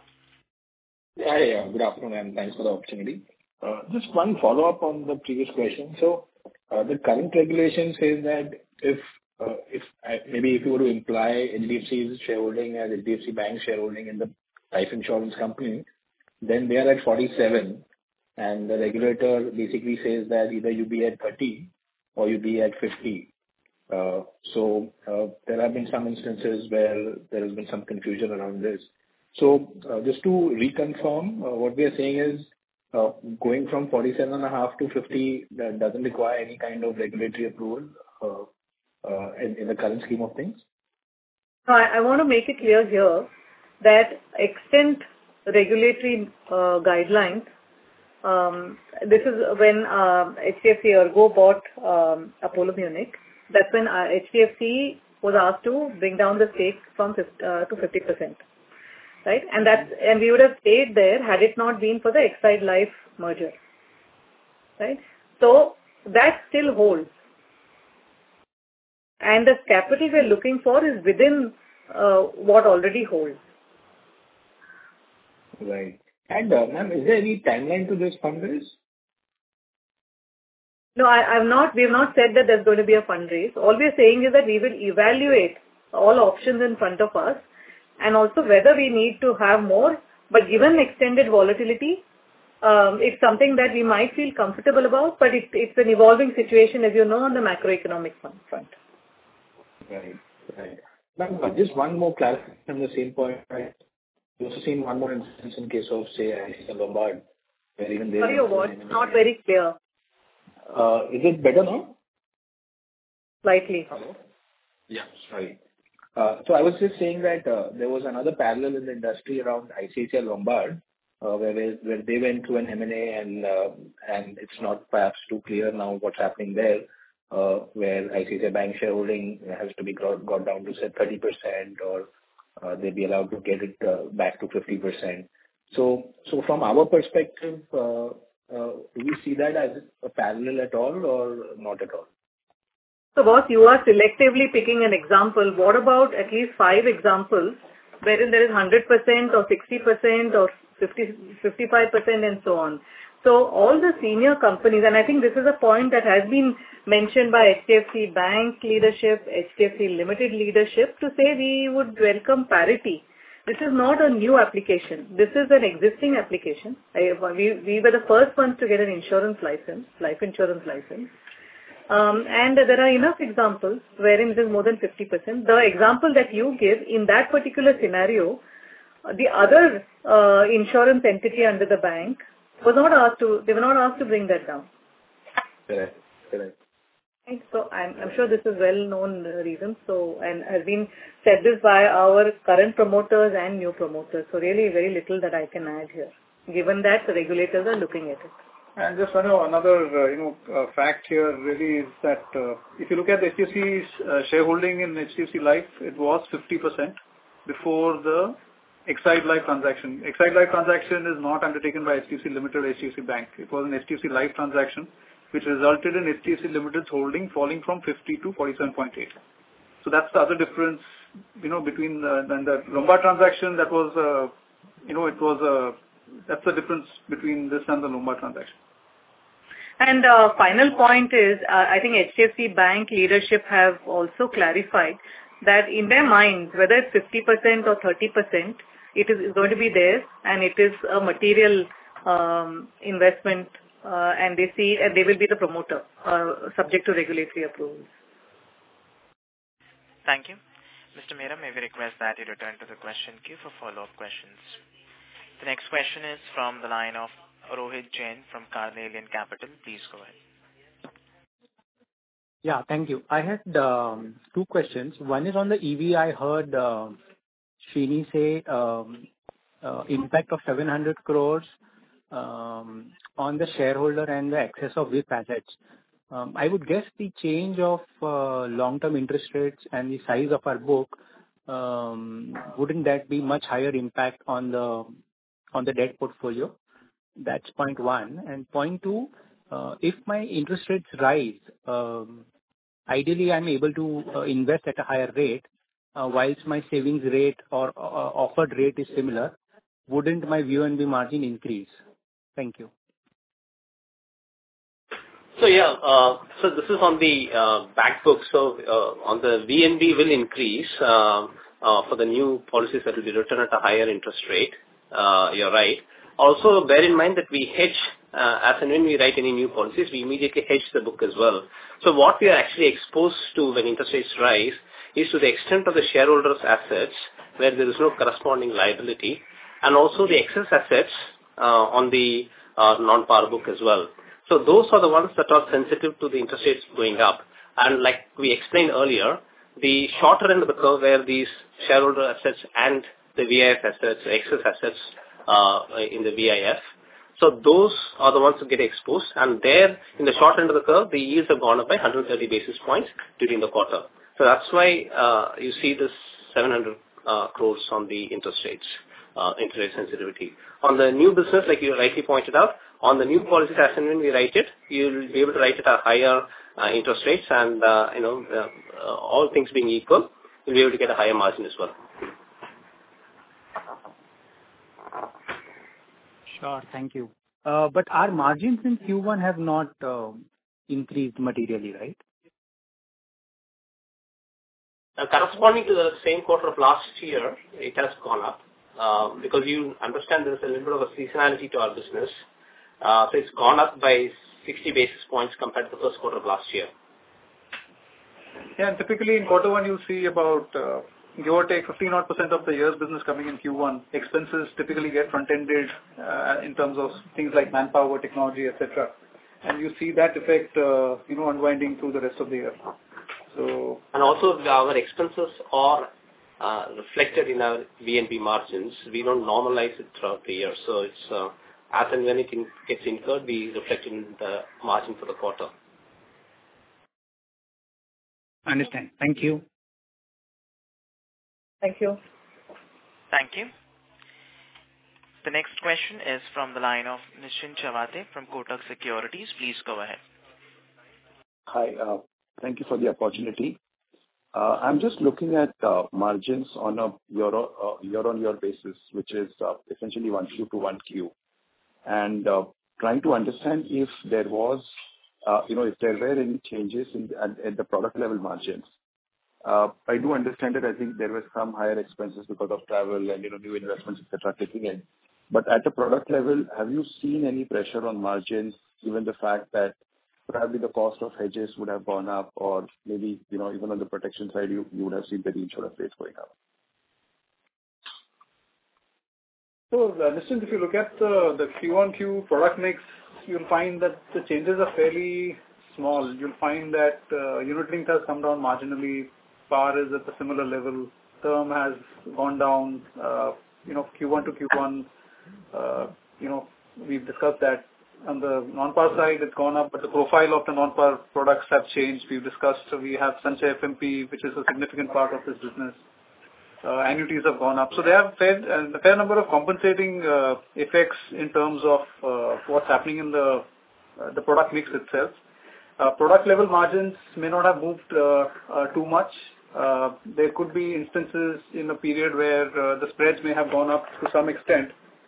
Hi, good afternoon, and thanks for the opportunity. Just one follow-up on the previous question. So, the current regulation says that if you were to imply HDFC's shareholding as HDFC Bank shareholding in the life insurance company, then they are at 47, and the regulator basically says that either you be at 30 or you be at 50. So there have been some instances where there has been some confusion around this. So just to reconfirm, what we are saying is going from 47.5 to 50 that doesn't require any kind of regulatory approval in the current scheme of things. I want to make it clear here that extent regulatory guidelines. This is when HDFC ERGO bought Apollo Munich. That's when HDFC was asked to bring down the stake from 50 to 50%, right? And we would have stayed there had it not been for the Exide Life merger, right? So that still holds, and the capital we're looking for is within what already holds. Right. And ma'am, is there any timeline to this fundraise? No, we have not said that there's going to be a fundraise. All we are saying is that we will evaluate all options in front of us and also whether we need to have more. But given extended volatility, it's something that we might feel comfortable about, but it's an evolving situation, as you know, on the macroeconomic front. Right. Ma'am, just one more clarification on the same point. Right? You also seen one more instance in case of, say, ICICI Lombard, where even there. Sorry, your voice is not very clear. Is it better now? Slightly. Hello? Yeah, sorry. So I was just saying that there was another parallel in the industry around ICICI Lombard, where they went through an M&A and it's not perhaps too clear now what's happening there, where ICICI Bank shareholding has to be got down to say 30% or they'd be allowed to get it back to 50%. So from our perspective, do we see that as a parallel at all or not at all? So boss, you are selectively picking an example. What about at least 5 examples wherein there is 100% or 60% or 55% and so on? So all the senior companies, and I think this is a point that has been mentioned by HDFC Bank leadership, HDFC Limited leadership, to say we would welcome parity. This is not a new application. This is an existing application. We were the first ones to get an insurance license, life insurance license. And there are enough examples wherein it is more than 50%. The example that you give, in that particular scenario, the other insurance entity under the bank were not asked to bring that down. Correct. Right. So I'm sure this is well-known reason. So, and has been said this by our current promoters and new promoters. So really very little that I can add here, given that the regulators are looking at it. And just another fact here really is that if you look at the HDFC's shareholding in HDFC Life, it was 50% before the Exide Life transaction. Exide Life transaction is not undertaken by HDFC Limited or HDFC Bank. It was an HDFC Life transaction, which resulted in HDFC Limited's holding falling from 50 to 47.8. So that's the other difference, between the Lombard transaction. That was, that's the difference between this and the Lombard transaction. And final point is, I think HDFC Bank leadership have also clarified that in their minds, whether it's 50% or 30%, it is going to be there, and it is a material investment, and they see, and they will be the promoter, subject to regulatory approvals. Thank you. Mr. Mehra, may we request that you return to the question queue for follow-up questions. The next question is from the line of Rohit Jain from Carnelian Capital. Please go ahead. Yeah, thank you. I had two questions. One is on the EV. I heard Srini say impact of 700 crores on the shareholder and the excess of WIP assets. I would guess the change of long-term interest rates and the size of our book, wouldn't that be much higher impact on the debt portfolio? That's point one. And point two, if my interest rates rise, ideally I'm able to invest at a higher rate, whilst my savings rate or offered rate is similar. Wouldn't my VNB margin increase? Thank you. So so this is on the back book. So on the VNB will increase for the new policies that will be written at a higher interest rate. You're right. Also bear in mind that we hedge as and when we write any new policies, we immediately hedge the book as well. So what we are actually exposed to when interest rates rise is to the extent of the shareholders' assets where there is no corresponding liability, and also the excess assets on the non-par book as well. So those are the ones that are sensitive to the interest rates going up. And like we explained earlier, the shorter end of the curve where these shareholder assets and the VIF assets, excess assets in the VIF, so those are the ones that get exposed. And there, in the short end of the curve, the yields have gone up by 130 basis points during the quarter. So that's why you see this 700 crores on the interest rates, interest rate sensitivity. On the new business, like you rightly pointed out, on the new policies as and when we write it, you'll be able to write it at higher interest rates, and all things being equal, you'll be able to get a higher margin as well. Sure, thank you. But our margins in Q1 have not increased materially, right? Corresponding to the same quarter of last year, it has gone up because you understand there is a little bit of a seasonality to our business. So it's gone up by 60 basis points compared to the first quarter of last year. Yeah, and typically in quarter one, you see about, give or take, 15% of the year's business coming in Q1. Expenses typically get front-ended in terms of things like manpower, technology, etc. And you see that effect, unwinding through the rest of the year. So, and also our expenses are reflected in our VNB margins. We don't normalize it throughout the year. So it's as and when it gets incurred, we reflect in the margin for the quarter. Understand. Thank you. Thank you. Thank you. The next question is from the line of Nischint Chawathe from Kotak Securities. Please go ahead. Hi. Thank you for the opportunity. I'm just looking at margins on a year-on-year basis, which is essentially 1Q to 1Q, and trying to understand if there was, if there were any changes at the product level margins. I do understand that I think there were some higher expenses because of travel and new investments, etc., kicking in. But at the product level, have you seen any pressure on margins, given the fact that probably the cost of hedges would have gone up, or maybe even on the protection side, you would have seen the reinsurance rates going up? So, Nischint, if you look at the Q1Q product mix, you'll find that the changes are fairly small. You'll find that unit link has come down marginally. Par is at a similar level. Term has gone down. Q1 to Q1. We've discussed that. On the non-par side, it's gone up, but the profile of the non-par products have changed. We've discussed. We have Sanchay FMP, which is a significant part of this business. Annuities have gone up. So they have a fair number of compensating effects in terms of what's happening in the product mix itself. Product level margins may not have moved too much. There could be instances in a period where the spreads may have gone up to some extent,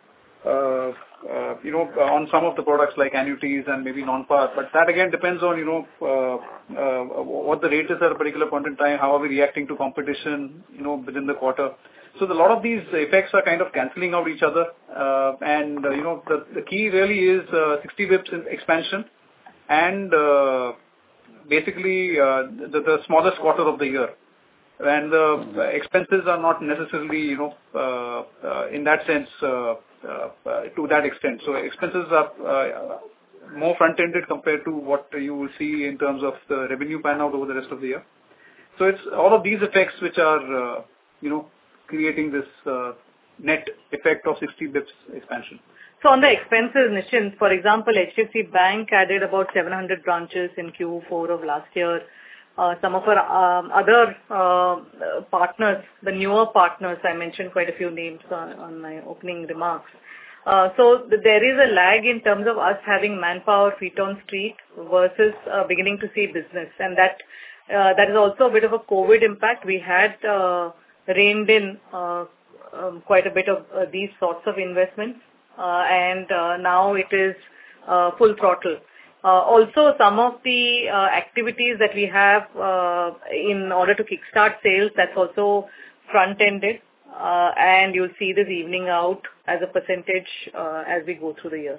on some of the products like annuities and maybe non-par. But that again depends on, what the rate is at a particular point in time, how are we reacting to competition, within the quarter. So a lot of these effects are kind of cancelling out each other. The key really is 60 bips in expansion and basically the smallest quarter of the year. and the expenses are not necessarily, in that sense, to that extent. So expenses are more front-ended compared to what you will see in terms of the revenue pan out over the rest of the year. So it's all of these effects which are, creating this net effect of 60 bips expansion. So on the expenses, Nischint, for example, HDFC Bank added about 700 branches in Q4 of last year. Some of our other partners, the newer partners, I mentioned quite a few names on my opening remarks. So there is a lag in terms of us having manpower, feet on street versus beginning to see business. And that is also a bit of a COVID impact. We had reined in quite a bit of these sorts of investments. And now it is full throttle. Also, some of the activities that we have in order to kickstart sales, that's also front-ended. And you'll see this evening out as a percentage as we go through the year.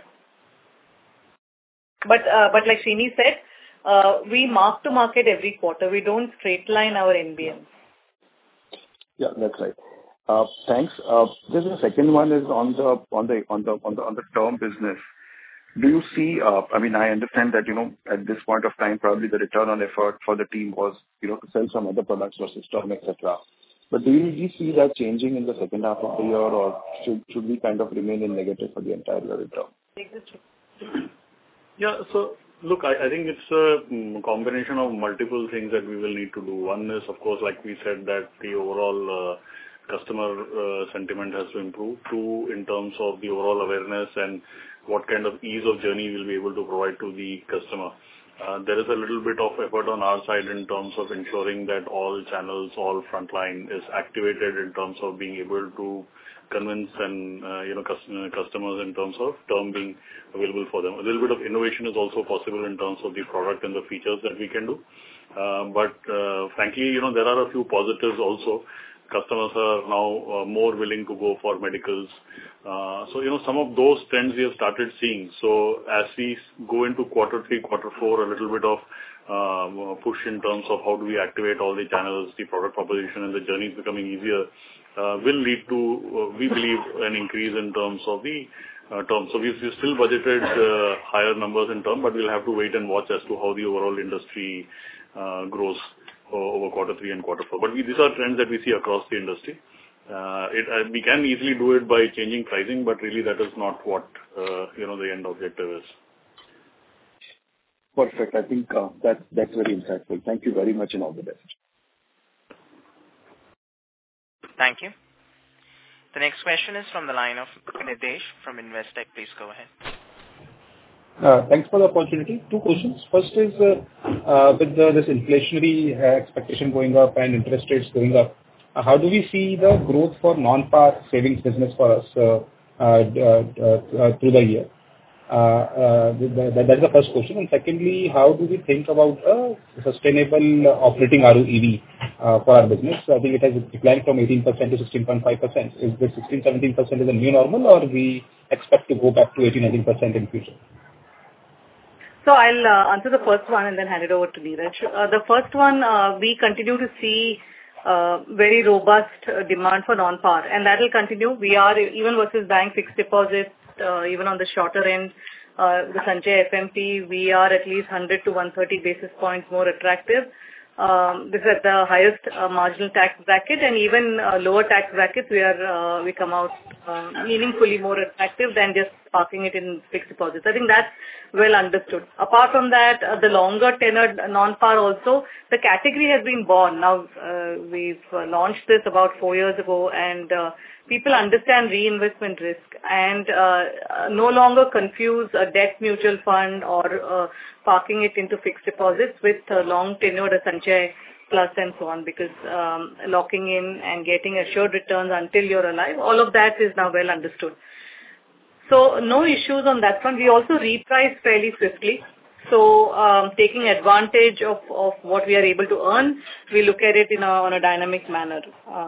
But like Srini said, we mark to market every quarter. We don't straight line our NBM. Yeah, that's right. Thanks. Just the second one is on the term business. Do you see? I understand that at this point of time, probably the return on effort for the team was to sell some other products versus term, etc. But do you see that changing in the second half of the year, or should we kind of remain in negative for the entire year return? Yeah. So look, I think it's a combination of multiple things that we will need to do. One is, of course, like we said, that the overall customer sentiment has to improve. Two, in terms of the overall awareness and what kind of ease of journey we'll be able to provide to the customer. There is a little bit of effort on our side in terms of ensuring that all channels, all frontline is activated in terms of being able to convince and customers in terms of term being available for them. A little bit of innovation is also possible in terms of the product and the features that we can do. But frankly, there are a few positives also. Customers are now more willing to go for medicals. So, some of those trends we have started seeing. So as we go into quarter 3, quarter 4, a little bit of push in terms of how do we activate all the channels, the product proposition and the journey is becoming easier, will lead to, we believe, an increase in terms of the term. So we've still budgeted higher numbers in term, but we'll have to wait and watch as to how the overall industry grows over quarter 3 and quarter 4. But these are trends that we see across the industry. We can easily do it by changing pricing, but really that is not what the end objective is. Perfect. I think that's very insightful. Thank you very much and all the best. Thank you. The next question is from the line of Nitesh from Investec. Please go ahead. Thanks for the opportunity. 2 questions. First is, with this inflationary expectation going up and interest rates going up, how do we see the growth for non-par savings business for us through the year? That's the first question. And secondly, how do we think about sustainable operating ROEV for our business? I think it has declined from 18% to 16.5%. Is the 16-17% the new normal, or we expect to go back to 18-19% in future? So I'll answer the first one and then hand it over to Neeraj. The first one, we continue to see very robust demand for non-par, and that will continue. We are, even versus bank fixed deposits, even on the shorter end, the Sanchay FMP, we are at least 100 to 130 basis points more attractive. This is at the highest marginal tax bracket, and even lower tax brackets, we come out meaningfully more attractive than just parking it in fixed deposits. I think that's well understood. Apart from that, the longer tenor non-par also, the category has been born. Now, we've launched this about 4 years ago, and people understand reinvestment risk and no longer confuse a debt mutual fund or parking it into fixed deposits with long tenured Sanchay Plus and so on, because locking in and getting assured returns until you're alive, all of that is now well understood. So no issues on that front. We also reprice fairly swiftly. So taking advantage of what we are able to earn, we look at it on a dynamic manner.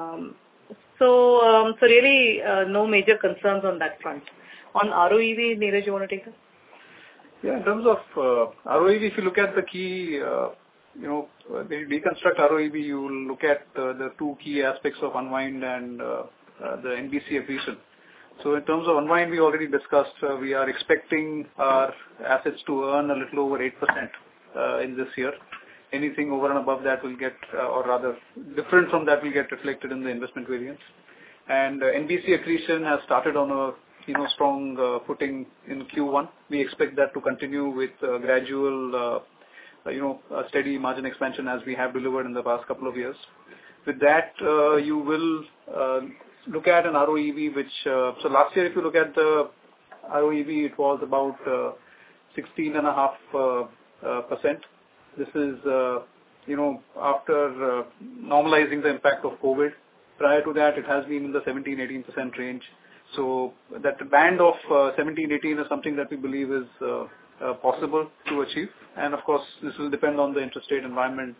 So really no major concerns on that front. On ROEV, Neeraj, you want to take that? Yeah, in terms of ROEV, if you look at the key deconstruct ROEV, you will look at the two key aspects of unwind and the NBC accretion. So in terms of unwind, we already discussed, we are expecting our assets to earn a little over 8% in this year. Anything over and above that will get, or rather different from that will get reflected in the investment variance. And NBC accretion has started on a strong footing in Q1. We expect that to continue with gradual, a steady margin expansion as we have delivered in the past couple of years. With that, you will look at an ROEV which, so last year if you look at the ROEV, it was about 16.5%. This is, after normalizing the impact of COVID. Prior to that, it has been in the 17-18% range. So that band of 17-18 is something that we believe is possible to achieve. And of course, this will depend on the interest rate environment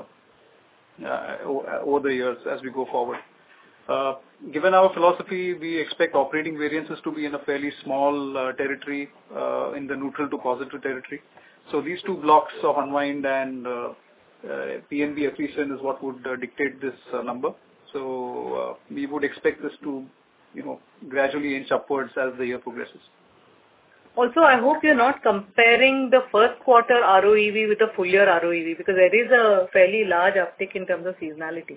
over the years as we go forward. Given our philosophy, we expect operating variances to be in a fairly small territory, in the neutral to positive territory. So these two blocks of unwind and PNB accretion is what would dictate this number. So we would expect this to, gradually inch upwards as the year progresses. Also, I hope you're not comparing the first quarter ROEV with the full year ROEV, because there is a fairly large uptick in terms of seasonality.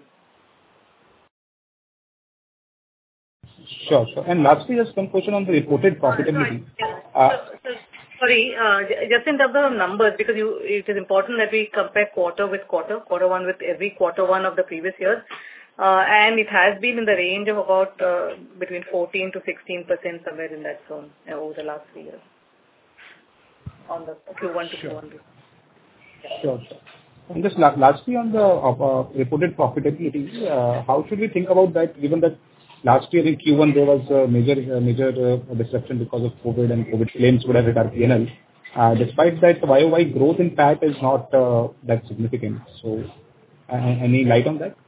Sure. And lastly, just one question on the reported profitability. Sorry, just in terms of numbers, because it is important that we compare quarter with quarter one with every quarter one of the previous years. And it has been in the range of about between 14 to 16%, somewhere in that zone over the last 3 years on the Q1 to Q1. Sure. And just lastly on the reported profitability, how should we think about that, given that last year in Q1 there was a major disruption because of COVID and COVID claims would have hit our P&L. Despite that, the YOY growth in PAT is not that significant. So any light on that?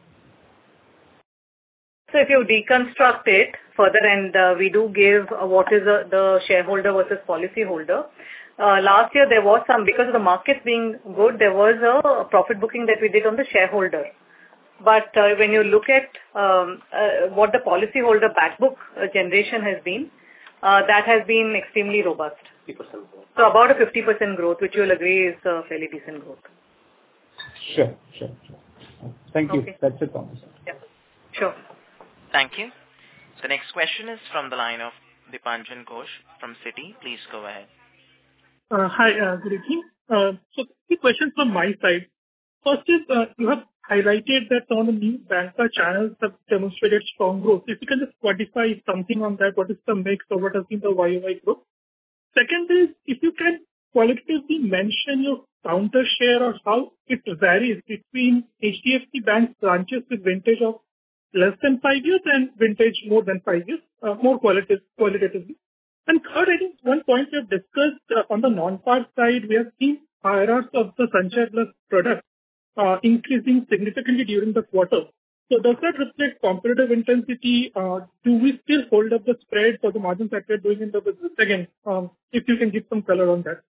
So if you deconstruct it further, and we do give what is the shareholder versus policy holder. Last year there was some, because of the markets being good, there was a profit booking that we did on the shareholder. But when you look at what the policy holder back book generation has been, that has been extremely robust. 50% growth. So about a 50% growth, which you will agree is a fairly decent growth. Sure. Thank you. Okay. That's it from me. Yeah. Sure. Thank you. The next question is from the line of Dipanjan Ghosh from Citi. Please go ahead. Hi, good evening. So 3 questions from my side. First is, you have highlighted that some of the new banker channels have demonstrated strong growth. If you can just quantify something on that, what is the mix or what has been the YOY growth? Second is, if you can qualitatively mention your counter share or how it varies between HDFC Bank's branches with vintage of less than 5 years and vintage more than 5 years, more qualitatively. And third, I think one point we have discussed on the non-par side, we have seen IRRs of the Sanchay Plus product increasing significantly during the quarter. So does that reflect competitive intensity? Do we still hold up the spread for the margins that we're doing in the business? Again, if you can give some color on that.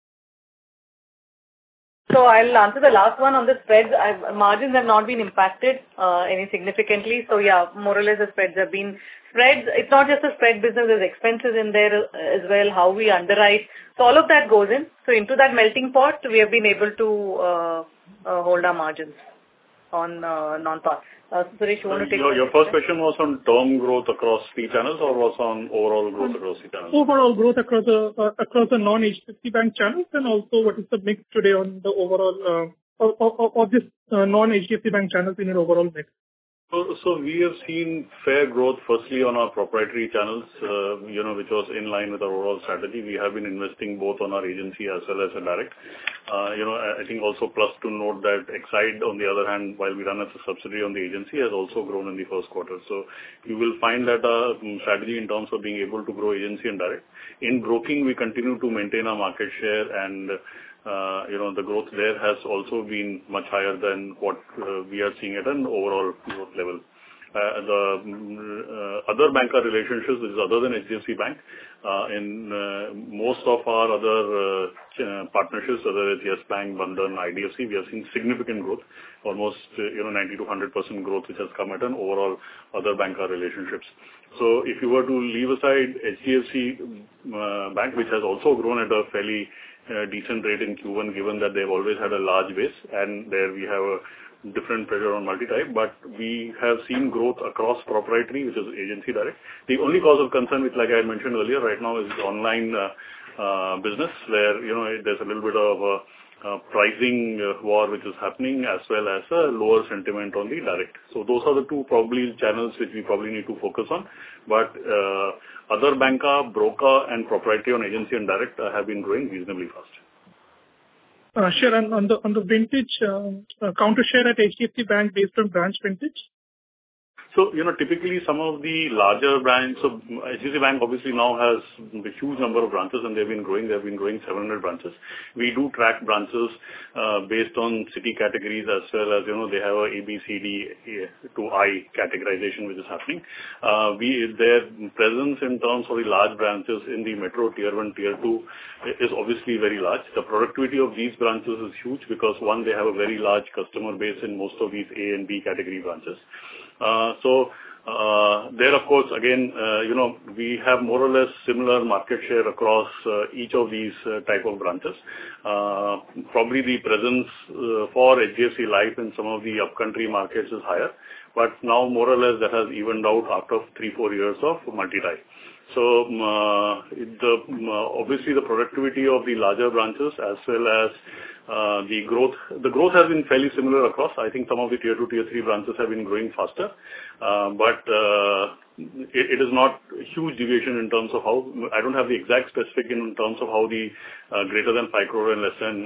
So I'll answer the last one on the spreads. Margins have not been impacted any significantly. So yeah, more or less the spreads have been spreads. It's not just a spread business, there's expenses in there as well, how we underwrite. So all of that goes in. So into that melting pot, we have been able to hold our margins on non-par. Suresh, you want to take your first question was on term growth across fee channels or was on overall growth across fee channels? Overall growth across the non-HDFC Bank channels, and also what is the mix today on the overall of this non-HDFC Bank channels in your overall mix? So we have seen fair growth firstly on our proprietary channels, which was in line with our overall strategy. We have been investing both on our agency as well as a direct. I think also plus to note that Exide, on the other hand, while we run as a subsidiary on the agency, has also grown in the first quarter. So you will find that our strategy in terms of being able to grow agency and direct. In broking, we continue to maintain our market share, and the growth there has also been much higher than what we are seeing at an overall growth level. the other banker relationships, which is other than HDFC Bank, in most of our other partnerships, whether it's Yes Bank, Bandhan, IDFC, we have seen significant growth, almost 90 to 100% growth, which has come at an overall other banker relationships. So if you were to leave aside HDFC Bank, which has also grown at a fairly decent rate in Q1, given that they've always had a large base, and there we have a different pressure on multi-type, but we have seen growth across proprietary, which is agency direct. The only cause of concern, which like I had mentioned earlier, right now is the online business, where there's a little bit of a pricing war which is happening, as well as a lower sentiment on the direct. So those are the two probably channels which we probably need to focus on. But other banker, broker, and proprietary on agency and direct have been growing reasonably fast. Sure. And on the vintage counter share at HDFC Bank based on branch vintage? So, typically some of the larger brands, so HDFC Bank obviously now has a huge number of branches, and they've been growing 700 branches. We do track branches based on city categories, as well as, they have a A, B, C, D to I categorization which is happening. Their presence in terms of the large branches in the metro tier 1, tier 2 is obviously very large. The productivity of these branches is huge because, one, they have a very large customer base in most of these A and B category branches. There, of course, again, we have more or less similar market share across each of these type of branches. Probably the presence for HDFC Life in some of the upcountry markets is higher, but now more or less that has evened out after 3-4 years of multi-tie. So, obviously the productivity of the larger branches, as well as the growth has been fairly similar across. I think some of the tier 2, tier 3 branches have been growing faster, but it is not a huge deviation in terms of how. I don't have the exact specific in terms of how the greater than 5 crore and less than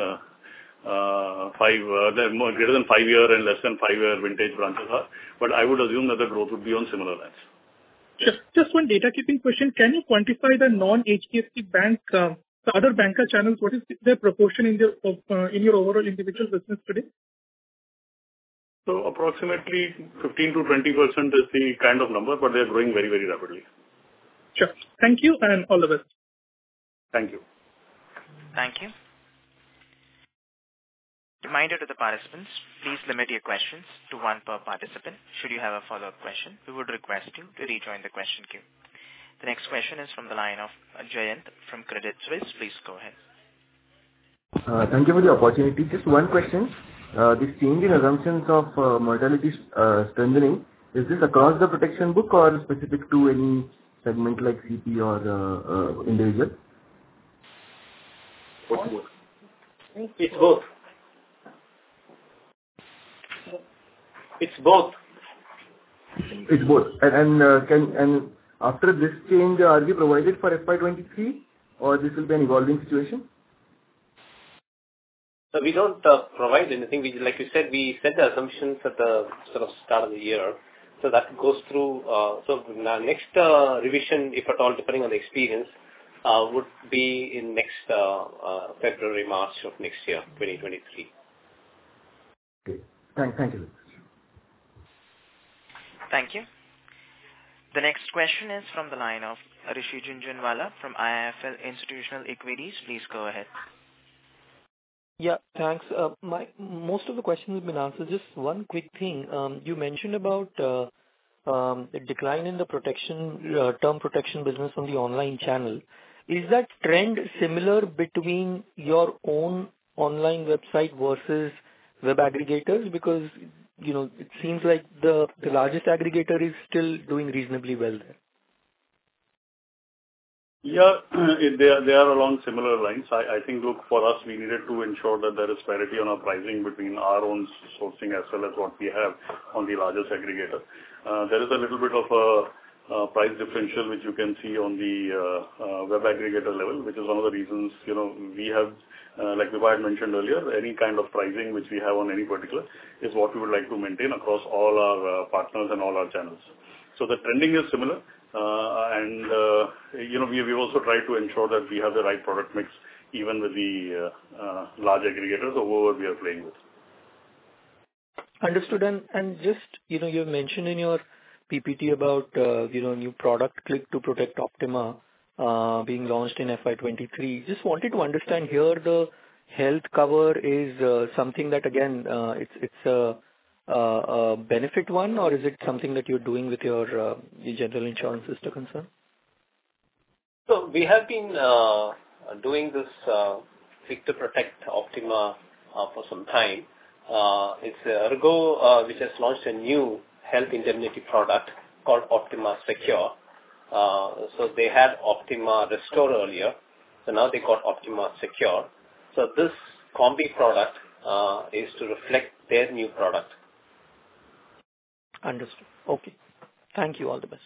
greater than 5 year and less than 5 year vintage branches are, but I would assume that the growth would be on similar lines. Sure. Just one data keeping question. Can you quantify the non-HDFC Bank, the other banker channels? What is their proportion in your overall individual business today? So approximately 15 to 20% is the kind of number, but they are growing very, very rapidly. Sure. Thank you, and all the best. Thank you. Thank you. Reminder to the participants, please limit your questions to one per participant. Should you have a follow-up question, we would request you to rejoin the question queue. The next question is from the line of Jayant from Credit Suisse. Please go ahead. Thank you for the opportunity. Just one question. This change in assumptions of mortality strengthening, is this across the protection book or specific to any segment like CP or individual? It's both. It's both. It's both. And after this change, are we provided for FY23, or this will be an evolving situation? So we don't provide anything. Like you said, we set the assumptions at the sort of start of the year. So that goes through. So next revision, if at all, depending on the experience, would be in next February, March of next year, 2023. Okay. Thank you. Thank you. The next question is from the line of Rishi Jhunjhunwala from IIFL Institutional Equities. Please go ahead. Yeah, thanks. Most of the questions have been answered. Just one quick thing. You mentioned about the decline in the term protection business on the online channel. Is that trend similar between your own online website versus web aggregators? Because it seems like the largest aggregator is still doing reasonably well there. Yeah, they are along similar lines. I think, look, for us, we needed to ensure that there is parity on our pricing between our own sourcing as well as what we have on the largest aggregator. There is a little bit of a price differential which you can see on the web aggregator level, which is one of the reasons, we have, like Vibha had mentioned earlier, any kind of pricing which we have on any particular is what we would like to maintain across all our partners and all our channels. So the trending is similar. We've also tried to ensure that we have the right product mix even with the large aggregators or whoever we are playing with. Understood. And just, you mentioned in your PPT about, new product Click 2 Protect Optima being launched in FY23. Just wanted to understand here the health cover is something that, again, it's a benefit one, or is it something that you're doing with your general insurance is concerned? So we have been doing this Click to Protect Optima for some time. It's Ergo which has launched a new health indemnity product called Optima Secure. So they had Optima Restore earlier, so now they got Optima Secure. So this combi product is to reflect their new product. Understood. Okay. Thank you. All the best.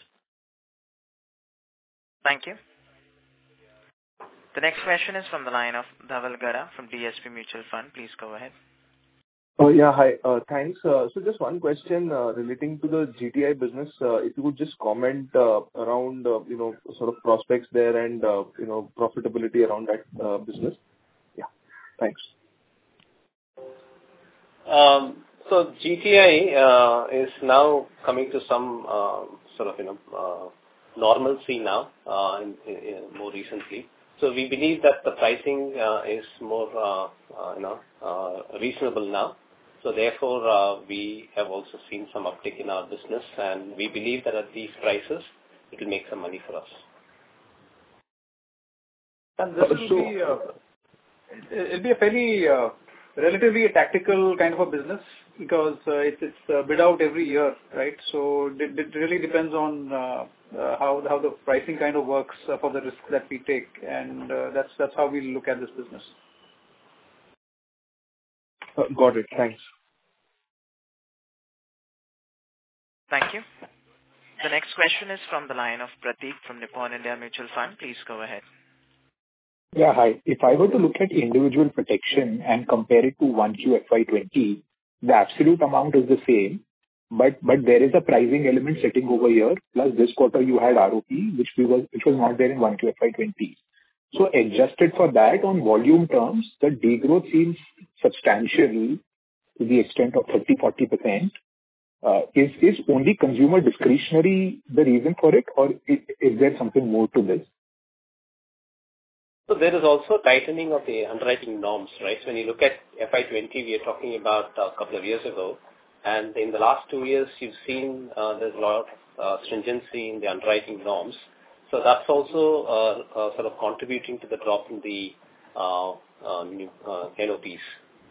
Thank you. The next question is from the line of Dhaval Gada from DSP Mutual Fund. Please go ahead. Oh, yeah. Hi. Thanks. So just one question relating to the GTI business. If you could just comment around, sort of prospects there and, profitability around that business. Yeah. Thanks. So GTI is now coming to some sort of, normalcy now, more recently. So we believe that the pricing is more, reasonable now. So therefore, we have also seen some uptick in our business, and we believe that at these prices, it will make some money for us. And this will be, it'll be a fairly, relatively a tactical kind of a business because it's bid out every year, right? So it really depends on how the pricing kind of works for the risk that we take, and that's how we look at this business. Got it. Thanks. Thank you. The next question is from the line of Prateek from Nippon India Mutual Fund. Please go ahead. Yeah, hi. If I were to look at individual protection and compare it to 1Q FY20, the absolute amount is the same, but there is a pricing element sitting over here. Plus, this quarter you had ROP, which was not there in 1Q FY20. So adjusted for that, on volume terms, the degrowth seems substantial to the extent of 30-40%. Is only consumer discretionary the reason for it, or is there something more to this? So there is also tightening of the underwriting norms, right? So when you look at FY20, we are talking about a couple of years ago, and in the last 2 years, you've seen there's a lot of stringency in the underwriting norms. So that's also sort of contributing to the drop in the NOPs.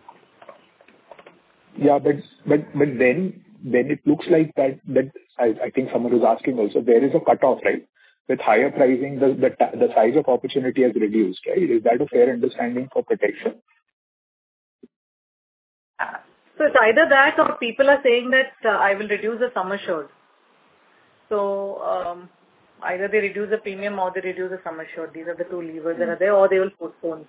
Yeah, but then it looks like that I think someone was asking also, there is a cutoff, right? With higher pricing, the size of opportunity has reduced, right? Is that a fair understanding for protection? So it's either that or people are saying that I will reduce the sum assured. So either they reduce the premium or they reduce the sum assured. These are the two levers that are there, or they will postpone.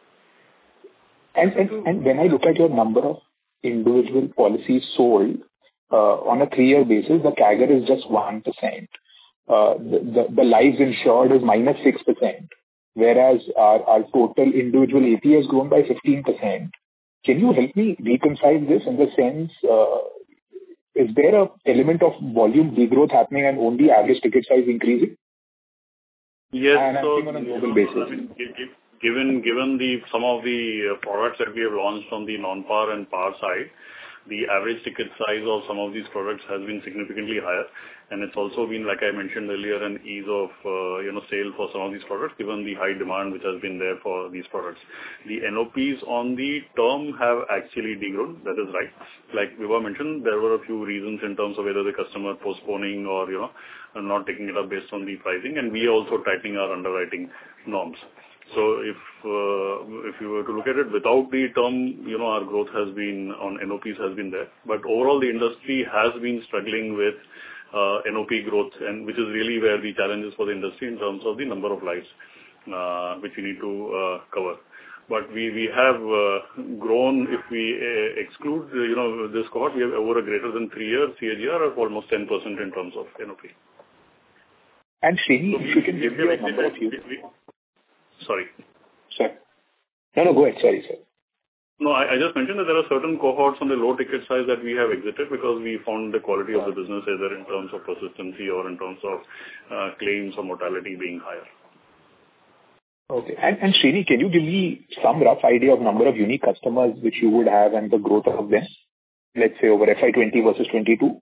And when I look at your number of individual policies sold on a 3-year basis, the CAGR is just 1%. The lives insured is -6%, whereas our total individual AP has grown by 15%. Can you help me reconcile this in the sense, is there a element of volume degrowth happening and only average ticket size increasing? Yes. And so, on a global basis. Given some of the products that we have launched on the non-par and par side, the average ticket size of some of these products has been significantly higher. And it's also been, like I mentioned earlier, an ease of, sale for some of these products, given the high demand which has been there for these products. The NOPs on the term have actually degrown. That is right. Like Vibha mentioned, there were a few reasons in terms of whether the customer postponing or, not taking it up based on the pricing. And we are also tightening our underwriting norms. So if you were to look at it without the term, our growth has been on NOPs has been there. But overall, the industry has been struggling with NOP growth, and which is really where the challenge is for the industry in terms of the number of lives which we need to cover. But we have grown. If we exclude this cohort, we have over a greater than 3-year CAGR of almost 10% in terms of NOP. And Srini, if you can give me a number of you. Sorry. Sir. No, go ahead. Sorry, sir. No, I just mentioned that there are certain cohorts on the low ticket size that we have exited because we found the quality of the business either in terms of persistency or in terms of claims or mortality being higher. Okay. And Srini, can you give me some rough idea of number of unique customers which you would have and the growth of them, let's say over FY20 versus 22?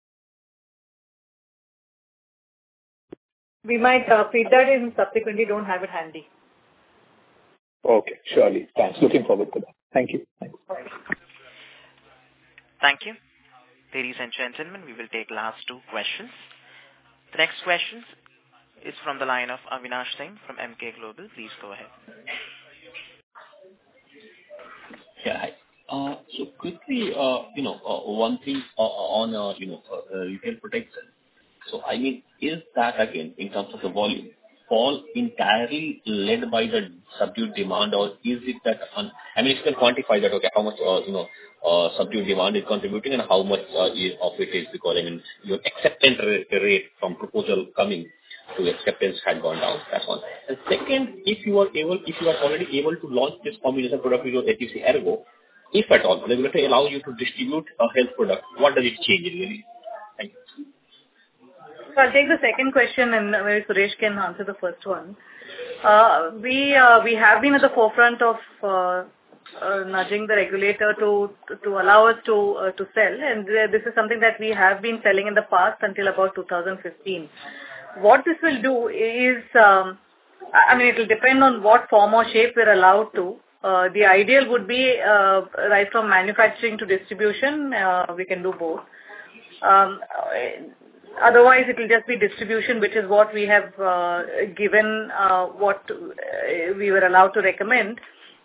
We might feed that in subsequently, don't have it handy. Okay, surely. Thanks. Looking forward to that. Thank you. Thanks. Thank you. Ladies and gentlemen, we will take last two questions. The next question is from the line of Avinash Singh from Emkay Global. Please go ahead. Yeah. Hi. So quickly, one thing on, retail protection. So, I mean, is that again, in terms of the volume, fall entirely led by the subdued demand, or is it that, if you can quantify that, okay, how much, subdued demand is contributing and how much of it is because, your acceptance rate from proposal coming to acceptance had gone down. That's one. And second, if you are already able to launch this combination product with your HDFC Ergo, if at all, regulator allow you to distribute a health product, what does it change really? Thank you. So I'll take the second question and maybe Suresh can answer the first one. We have been at the forefront of nudging the regulator to allow us to sell, and this is something that we have been selling in the past until about 2015. What this will do is, it will depend on what form or shape we're allowed to. The ideal would be right from manufacturing to distribution. We can do both. Otherwise, it will just be distribution, which is what we have given, what we were allowed to recommend.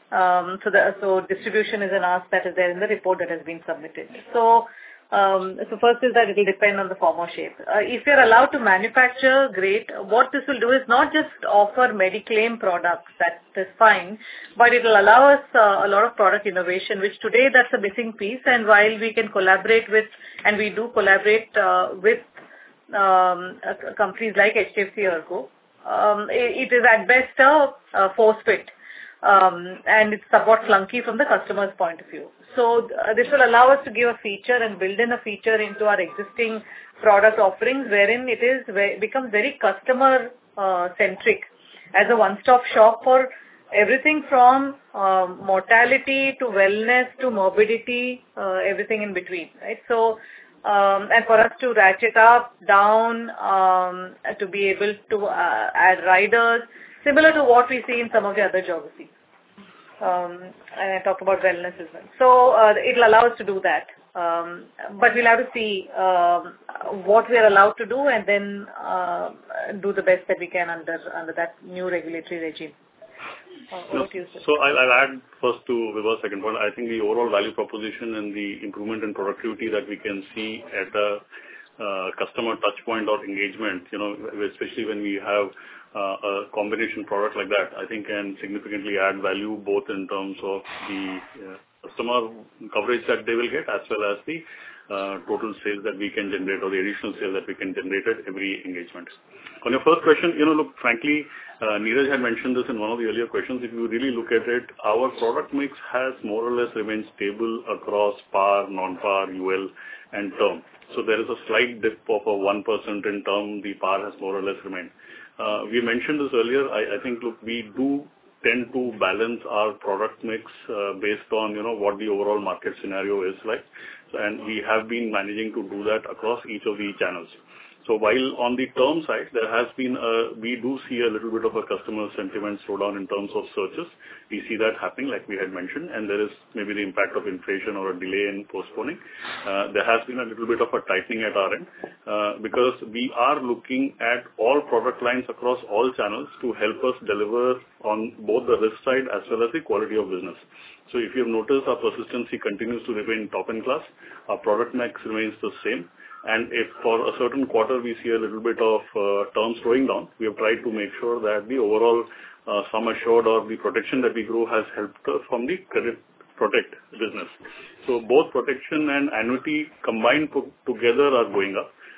So distribution is an ask that is there in the report that has been submitted. So first is that it will depend on the form or shape. If you're allowed to manufacture, great. What this will do is not just offer Mediclaim products, that is fine, but it will allow us a lot of product innovation, which today that's a missing piece. And while we can collaborate with, and we do collaborate with companies like HDFC Ergo, it is at best a force fit. And it's somewhat clunky from the customer's point of view. So this will allow us to give a feature and build in a feature into our existing product offerings, wherein it becomes very customer centric as a one-stop shop for everything from mortality to wellness to morbidity, everything in between, right? So and for us to ratchet up, down, to be able to add riders, similar to what we see in some of the other geographies. And I talked about wellness as well. So it will allow us to do that. But we'll have to see what we are allowed to do and then do the best that we can under that new regulatory regime. So I'll add first to Vibha's second point. I think the overall value proposition and the improvement in productivity that we can see at a customer touch point or engagement, especially when we have a combination product like that, I think can significantly add value both in terms of the customer coverage that they will get as well as the total sales that we can generate or the additional sales that we can generate at every engagement. On your first question, look, frankly, Neeraj had mentioned this in one of the earlier questions. If you really look at it, our product mix has more or less remained stable across par, non-par, UL and term. So there is a slight dip of a 1% in term. The par has more or less remained. We mentioned this earlier. I think, look, we do tend to balance our product mix based on, what the overall market scenario is like. And we have been managing to do that across each of the channels. So while on the term side, there has been we do see a little bit of a customer sentiment slowdown in terms of searches. We see that happening, like we had mentioned, and there is maybe the impact of inflation or a delay in postponing. There has been a little bit of a tightening at our end because we are looking at all product lines across all channels to help us deliver on both the risk side as well as the quality of business. So if you've noticed, our persistency continues to remain top in class. Our product mix remains the same. And if for a certain quarter we see a little bit of terms slowing down, we have tried to make sure that the overall sum assured or the protection that we grow has helped us from the credit protect business. So both protection and annuity combined together are going up.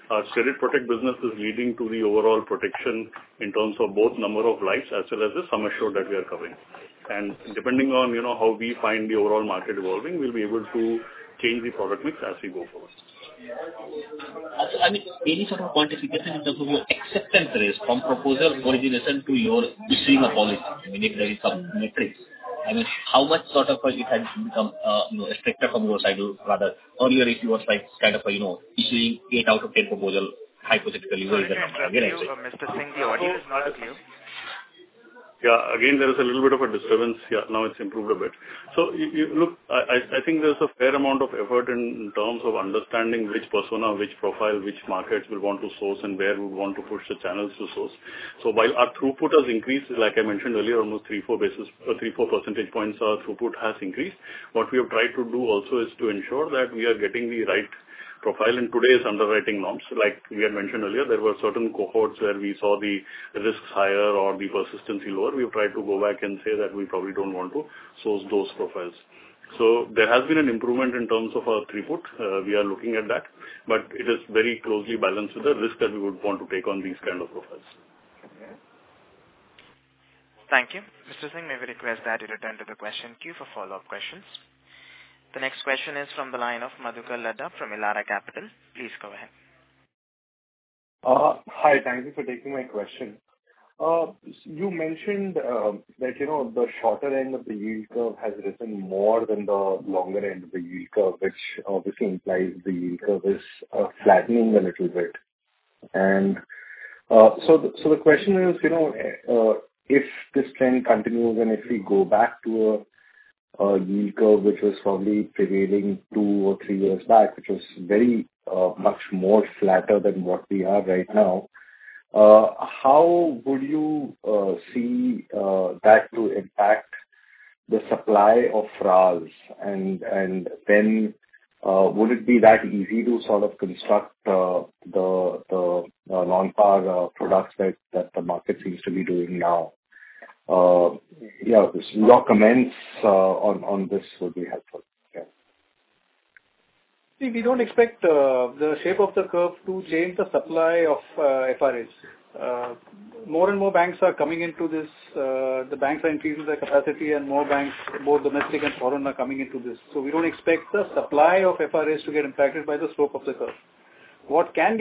our credit protect business is leading to the overall protection in terms of both number of lives as well as the sum assured that we are covering. And depending on, how we find the overall market evolving, we'll be able to change the product mix as we go forward. So, any sort of quantification in terms of your acceptance rate from proposal origination to your issuing a policy? If there is some metrics. How much sort of it has become stricter from your side, rather earlier it was like kind of issuing 8 out of 10 proposal hypothetically. Sorry to interrupt you, Mr. Singh, the audio is not clear. Yeah, again, there is a little bit of a disturbance. Yeah, now it's improved a bit. So, look, I think there's a fair amount of effort in terms of understanding which persona, which profile, which markets we want to source and where we want to push the channels to source. So, while our throughput has increased, like I mentioned earlier, almost 3-4 percentage points our throughput has increased. What we have tried to do also is to ensure that we are getting the right profile in today's underwriting norms. Like we had mentioned earlier, there were certain cohorts where we saw the risks higher or the persistency lower. We've tried to go back and say that we probably don't want to source those profiles. So there has been an improvement in terms of our throughput. We are looking at that, but it is very closely balanced with the risk that we would want to take on these kind of profiles. Thank you. Mr. Singh, may we request that you return to the question queue for follow-up questions. The next question is from the line of Madhukar Ladha from Elara Capital. Please go ahead. Hi, thank you for taking my question. You mentioned that, the shorter end of the yield curve has risen more than the longer end of the yield curve, which obviously implies the yield curve is flattening a little bit. And so the question is, if this trend continues and if we go back to a yield curve which was probably prevailing 2 or 3 years back, which was very much more flatter than what we are right now, how would you see that to impact the supply of FRAs? And then would it be that easy to sort of construct the non-par products that the market seems to be doing now? Your comments on this would be helpful. Yeah. See, we don't expect the shape of the curve to change the supply of FRAs. More and more banks are coming into this. The banks are increasing their capacity, and more banks, both domestic and foreign, are coming into this. So we don't expect the supply of FRAs to get impacted by the slope of the curve. What can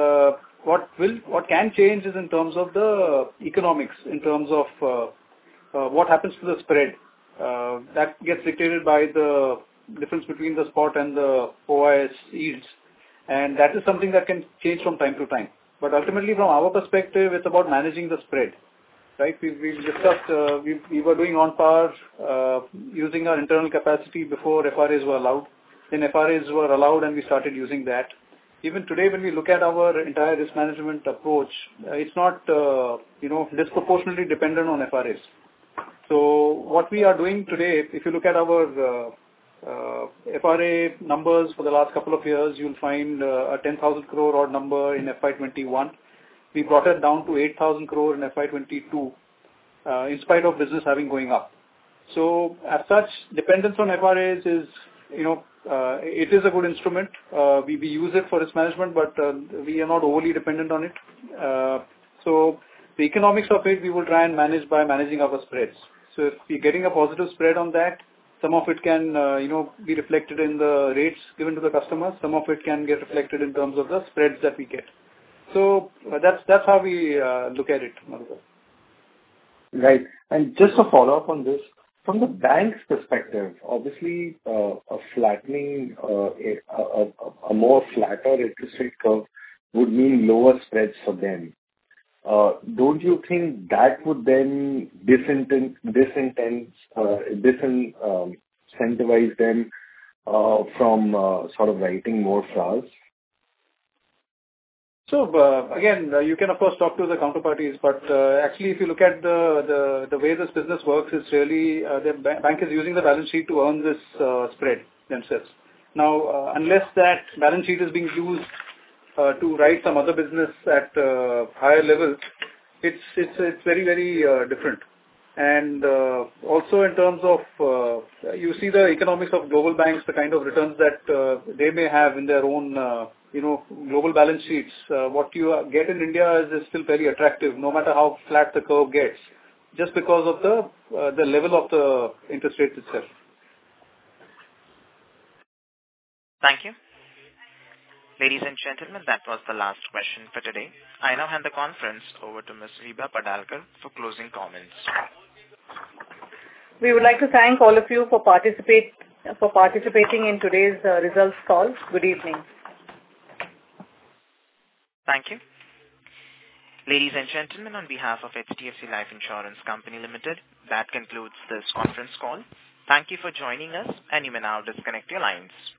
change is in terms of the economics, in terms of what happens to the spread. That gets dictated by the difference between the spot and the OIS yields. And that is something that can change from time to time. But ultimately, from our perspective, it's about managing the spread. Right? We've discussed, we were doing on-par using our internal capacity before FRAs were allowed. Then FRAs were allowed and we started using that. Even today, when we look at our entire risk management approach, it's not, disproportionately dependent on FRAs. So what we are doing today, if you look at our FRA numbers for the last couple of years, you'll find a 10,000 crore odd number in FY21. We brought it down to 8,000 crore in FY22, in spite of business having going up. So as such, dependence on FRAs is, it is a good instrument. We use it for risk management, but we are not overly dependent on it. So the economics of it, we will try and manage by managing our spreads. So if we're getting a positive spread on that, some of it can, be reflected in the rates given to the customers. Some of it can get reflected in terms of the spreads that we get. So that's how we look at it, Madhukar. Right. And just a follow-up on this, from the bank's perspective, obviously a flattening, a more flatter interest rate curve would mean lower spreads for them. Don't you think that would then disincentivize them from sort of writing more FRAs? So again, you can of course talk to the counterparties, but actually, if you look at the way this business works, it's really the bank is using the balance sheet to earn this spread themselves. Now, unless that balance sheet is being used to write some other business at higher levels, it's very, very different. And also in terms of, you see the economics of global banks, the kind of returns that they may have in their own global balance sheets, what you get in India is still very attractive, no matter how flat the curve gets, just because of the level of the interest rates itself. Thank you. Ladies and gentlemen, that was the last question for today. I now hand the conference over to Ms. Vibha Padalkar for closing comments. We would like to thank all of you for participating in today's results call. Good evening. Thank you. Ladies and gentlemen, on behalf of HDFC Life Insurance Company Limited, that concludes this conference call. Thank you for joining us, and you may now disconnect your lines.